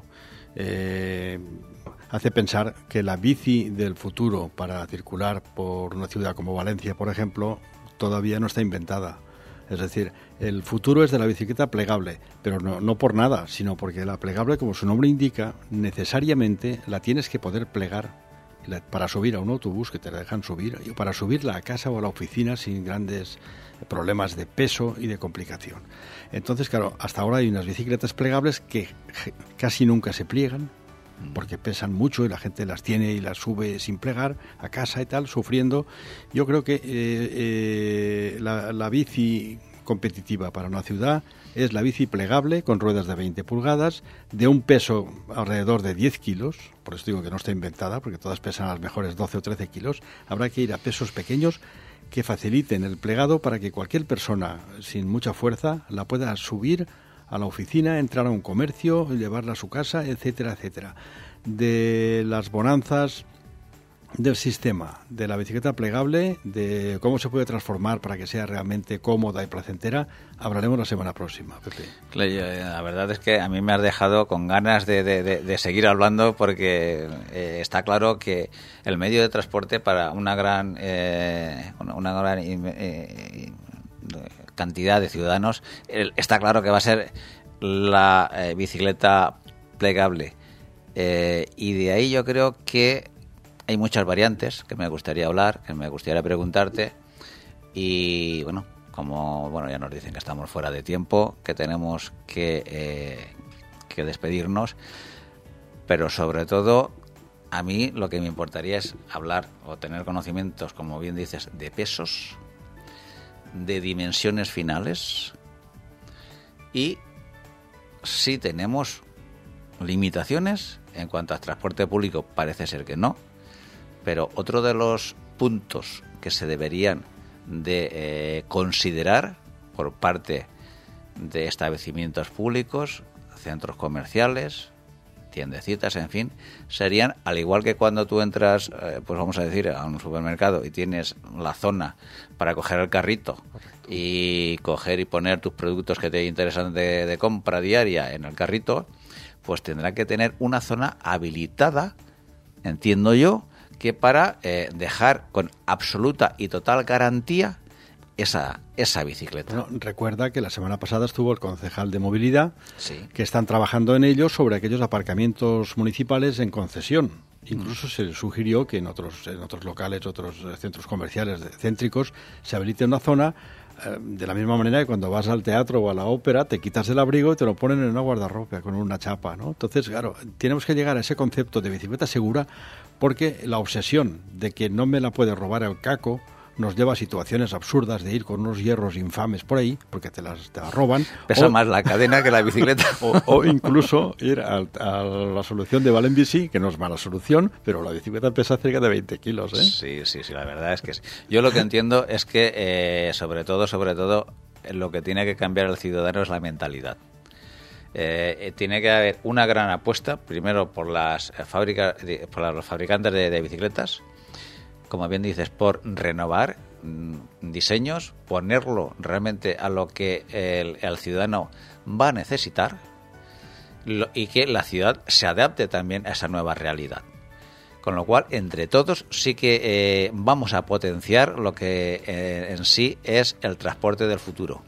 [SPEAKER 3] hace pensar que la bici del futuro para circular por una ciudad como Valencia, por ejemplo, todavía no está inventada. Es decir, el futuro es de la bicicleta plegable, pero no por nada, sino porque la plegable, como su nombre indica, necesariamente la tienes que poder plegar para subir a un autobús que te dejan subir, y para subirla a casa o a la oficina sin grandes problemas de peso y de complicación. Entonces, claro, hasta ahora hay unas bicicletas plegables que casi nunca se pliegan, porque pesan mucho y la gente las tiene y las sube sin plegar a casa y tal, sufriendo. Yo creo que la bici competitiva para una ciudad es la bici plegable con ruedas de 20 pulgadas, de un peso alrededor de 10 kilos, por eso digo que no está inventada, porque todas pesan a las mejores 12 o 13 kilos. Habrá que ir a pesos pequeños que faciliten el plegado para que cualquier persona sin mucha fuerza la pueda subir a la oficina, entrar a un comercio, llevarla a su casa, etcétera, etcétera. De las bonanzas del sistema, de la bicicleta plegable, de cómo se puede transformar para que sea realmente cómoda y placentera, hablaremos la semana próxima, Pepe.
[SPEAKER 2] La verdad es que a mí me has dejado con ganas de seguir hablando, porque está claro que el medio de transporte para una gran cantidad de ciudadanos, está claro que va a ser la bicicleta plegable. Y de ahí yo creo que hay muchas variantes que me gustaría hablar, que me gustaría preguntarte. Y bueno, ya nos dicen que estamos fuera de tiempo, que tenemos que despedirnos, pero sobre todo a mí lo que me importaría es hablar o tener conocimientos, como bien dices, de pesos, de dimensiones finales, y si tenemos limitaciones en cuanto a transporte público, parece ser que no, pero otro de los puntos que se deberían de considerar por parte de establecimientos públicos, centros comerciales, tiendecitas, en fin, serían, al igual que cuando tú entras, pues vamos a decir, a un supermercado y tienes la zona para coger el carrito y coger y poner tus productos que te interesan de compra diaria en el carrito, pues tendrá que tener una zona habilitada, entiendo yo, que para dejar con absoluta y total garantía esa bicicleta.
[SPEAKER 3] Bueno, recuerda que la semana pasada estuvo el concejal de movilidad,
[SPEAKER 2] sí,
[SPEAKER 3] que están trabajando en ello sobre aquellos aparcamientos municipales en concesión. Incluso se sugirió que en otros locales, otros centros comerciales céntricos, se habilite una zona de la misma manera que cuando vas al teatro o a la ópera te quitas el abrigo y te lo ponen en una guardarropa con una chapa, ¿no? Entonces, claro, tenemos que llegar a ese concepto de bicicleta segura, porque la obsesión de que no me la puede robar el caco nos lleva a situaciones absurdas de ir con unos hierros infames por ahí, porque te las roban.
[SPEAKER 2] Pesa más la cadena que la bicicleta.
[SPEAKER 3] O incluso ir a la solución de Valenbici, que no es mala solución, pero la bicicleta pesa cerca de 20 kilos, ¿eh? Sí, la verdad es que sí. Yo lo que entiendo es que, sobre todo, lo que tiene que cambiar el ciudadano es la mentalidad. Tiene que haber una gran apuesta, primero por los fabricantes de bicicletas, como bien dices, por renovar diseños, ponerlo realmente a lo que el ciudadano va a necesitar, y que la ciudad se adapte también a esa nueva realidad. Con lo cual, entre todos, sí que vamos a potenciar lo que en sí es el transporte del futuro.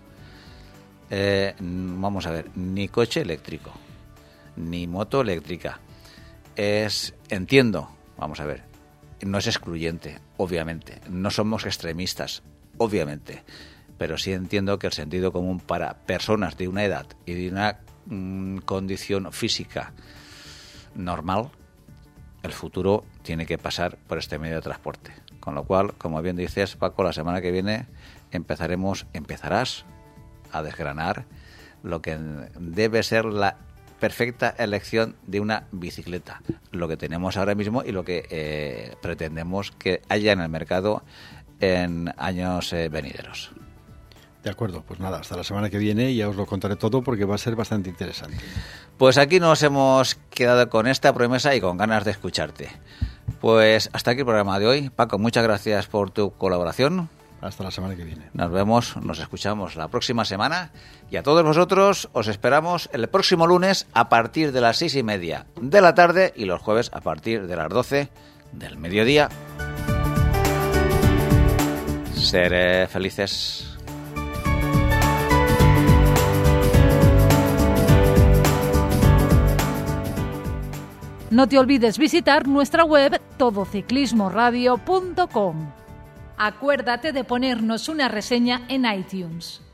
[SPEAKER 3] Vamos a ver, ni coche eléctrico, ni moto eléctrica. Entiendo, vamos a ver, no es excluyente, obviamente. No somos extremistas, obviamente. Pero sí entiendo que el sentido común para personas de una edad y de una condición física normal, el futuro tiene que pasar por este medio de transporte. Con lo cual, como bien dices, Paco, la semana que viene empezarás a desgranar lo que debe ser la perfecta elección de una bicicleta, lo que tenemos ahora mismo y lo que pretendemos que haya en el mercado en años venideros. De acuerdo, pues nada, hasta la semana que viene ya os lo contaré todo, porque va a ser bastante interesante.
[SPEAKER 2] Pues aquí nos hemos quedado con esta promesa y con ganas de escucharte. Pues hasta aquí el programa de hoy. Paco, muchas gracias por tu colaboración.
[SPEAKER 3] Hasta la semana que viene.
[SPEAKER 2] Nos vemos, nos escuchamos la próxima semana, y a todos vosotros os esperamos el próximo lunes a partir de las 6:30 de la tarde y los jueves a partir de las 12 del mediodía. Seré felices.
[SPEAKER 1] No te olvides visitar nuestra web todociclismoradio.com. Acuérdate de ponernos una reseña en iTunes.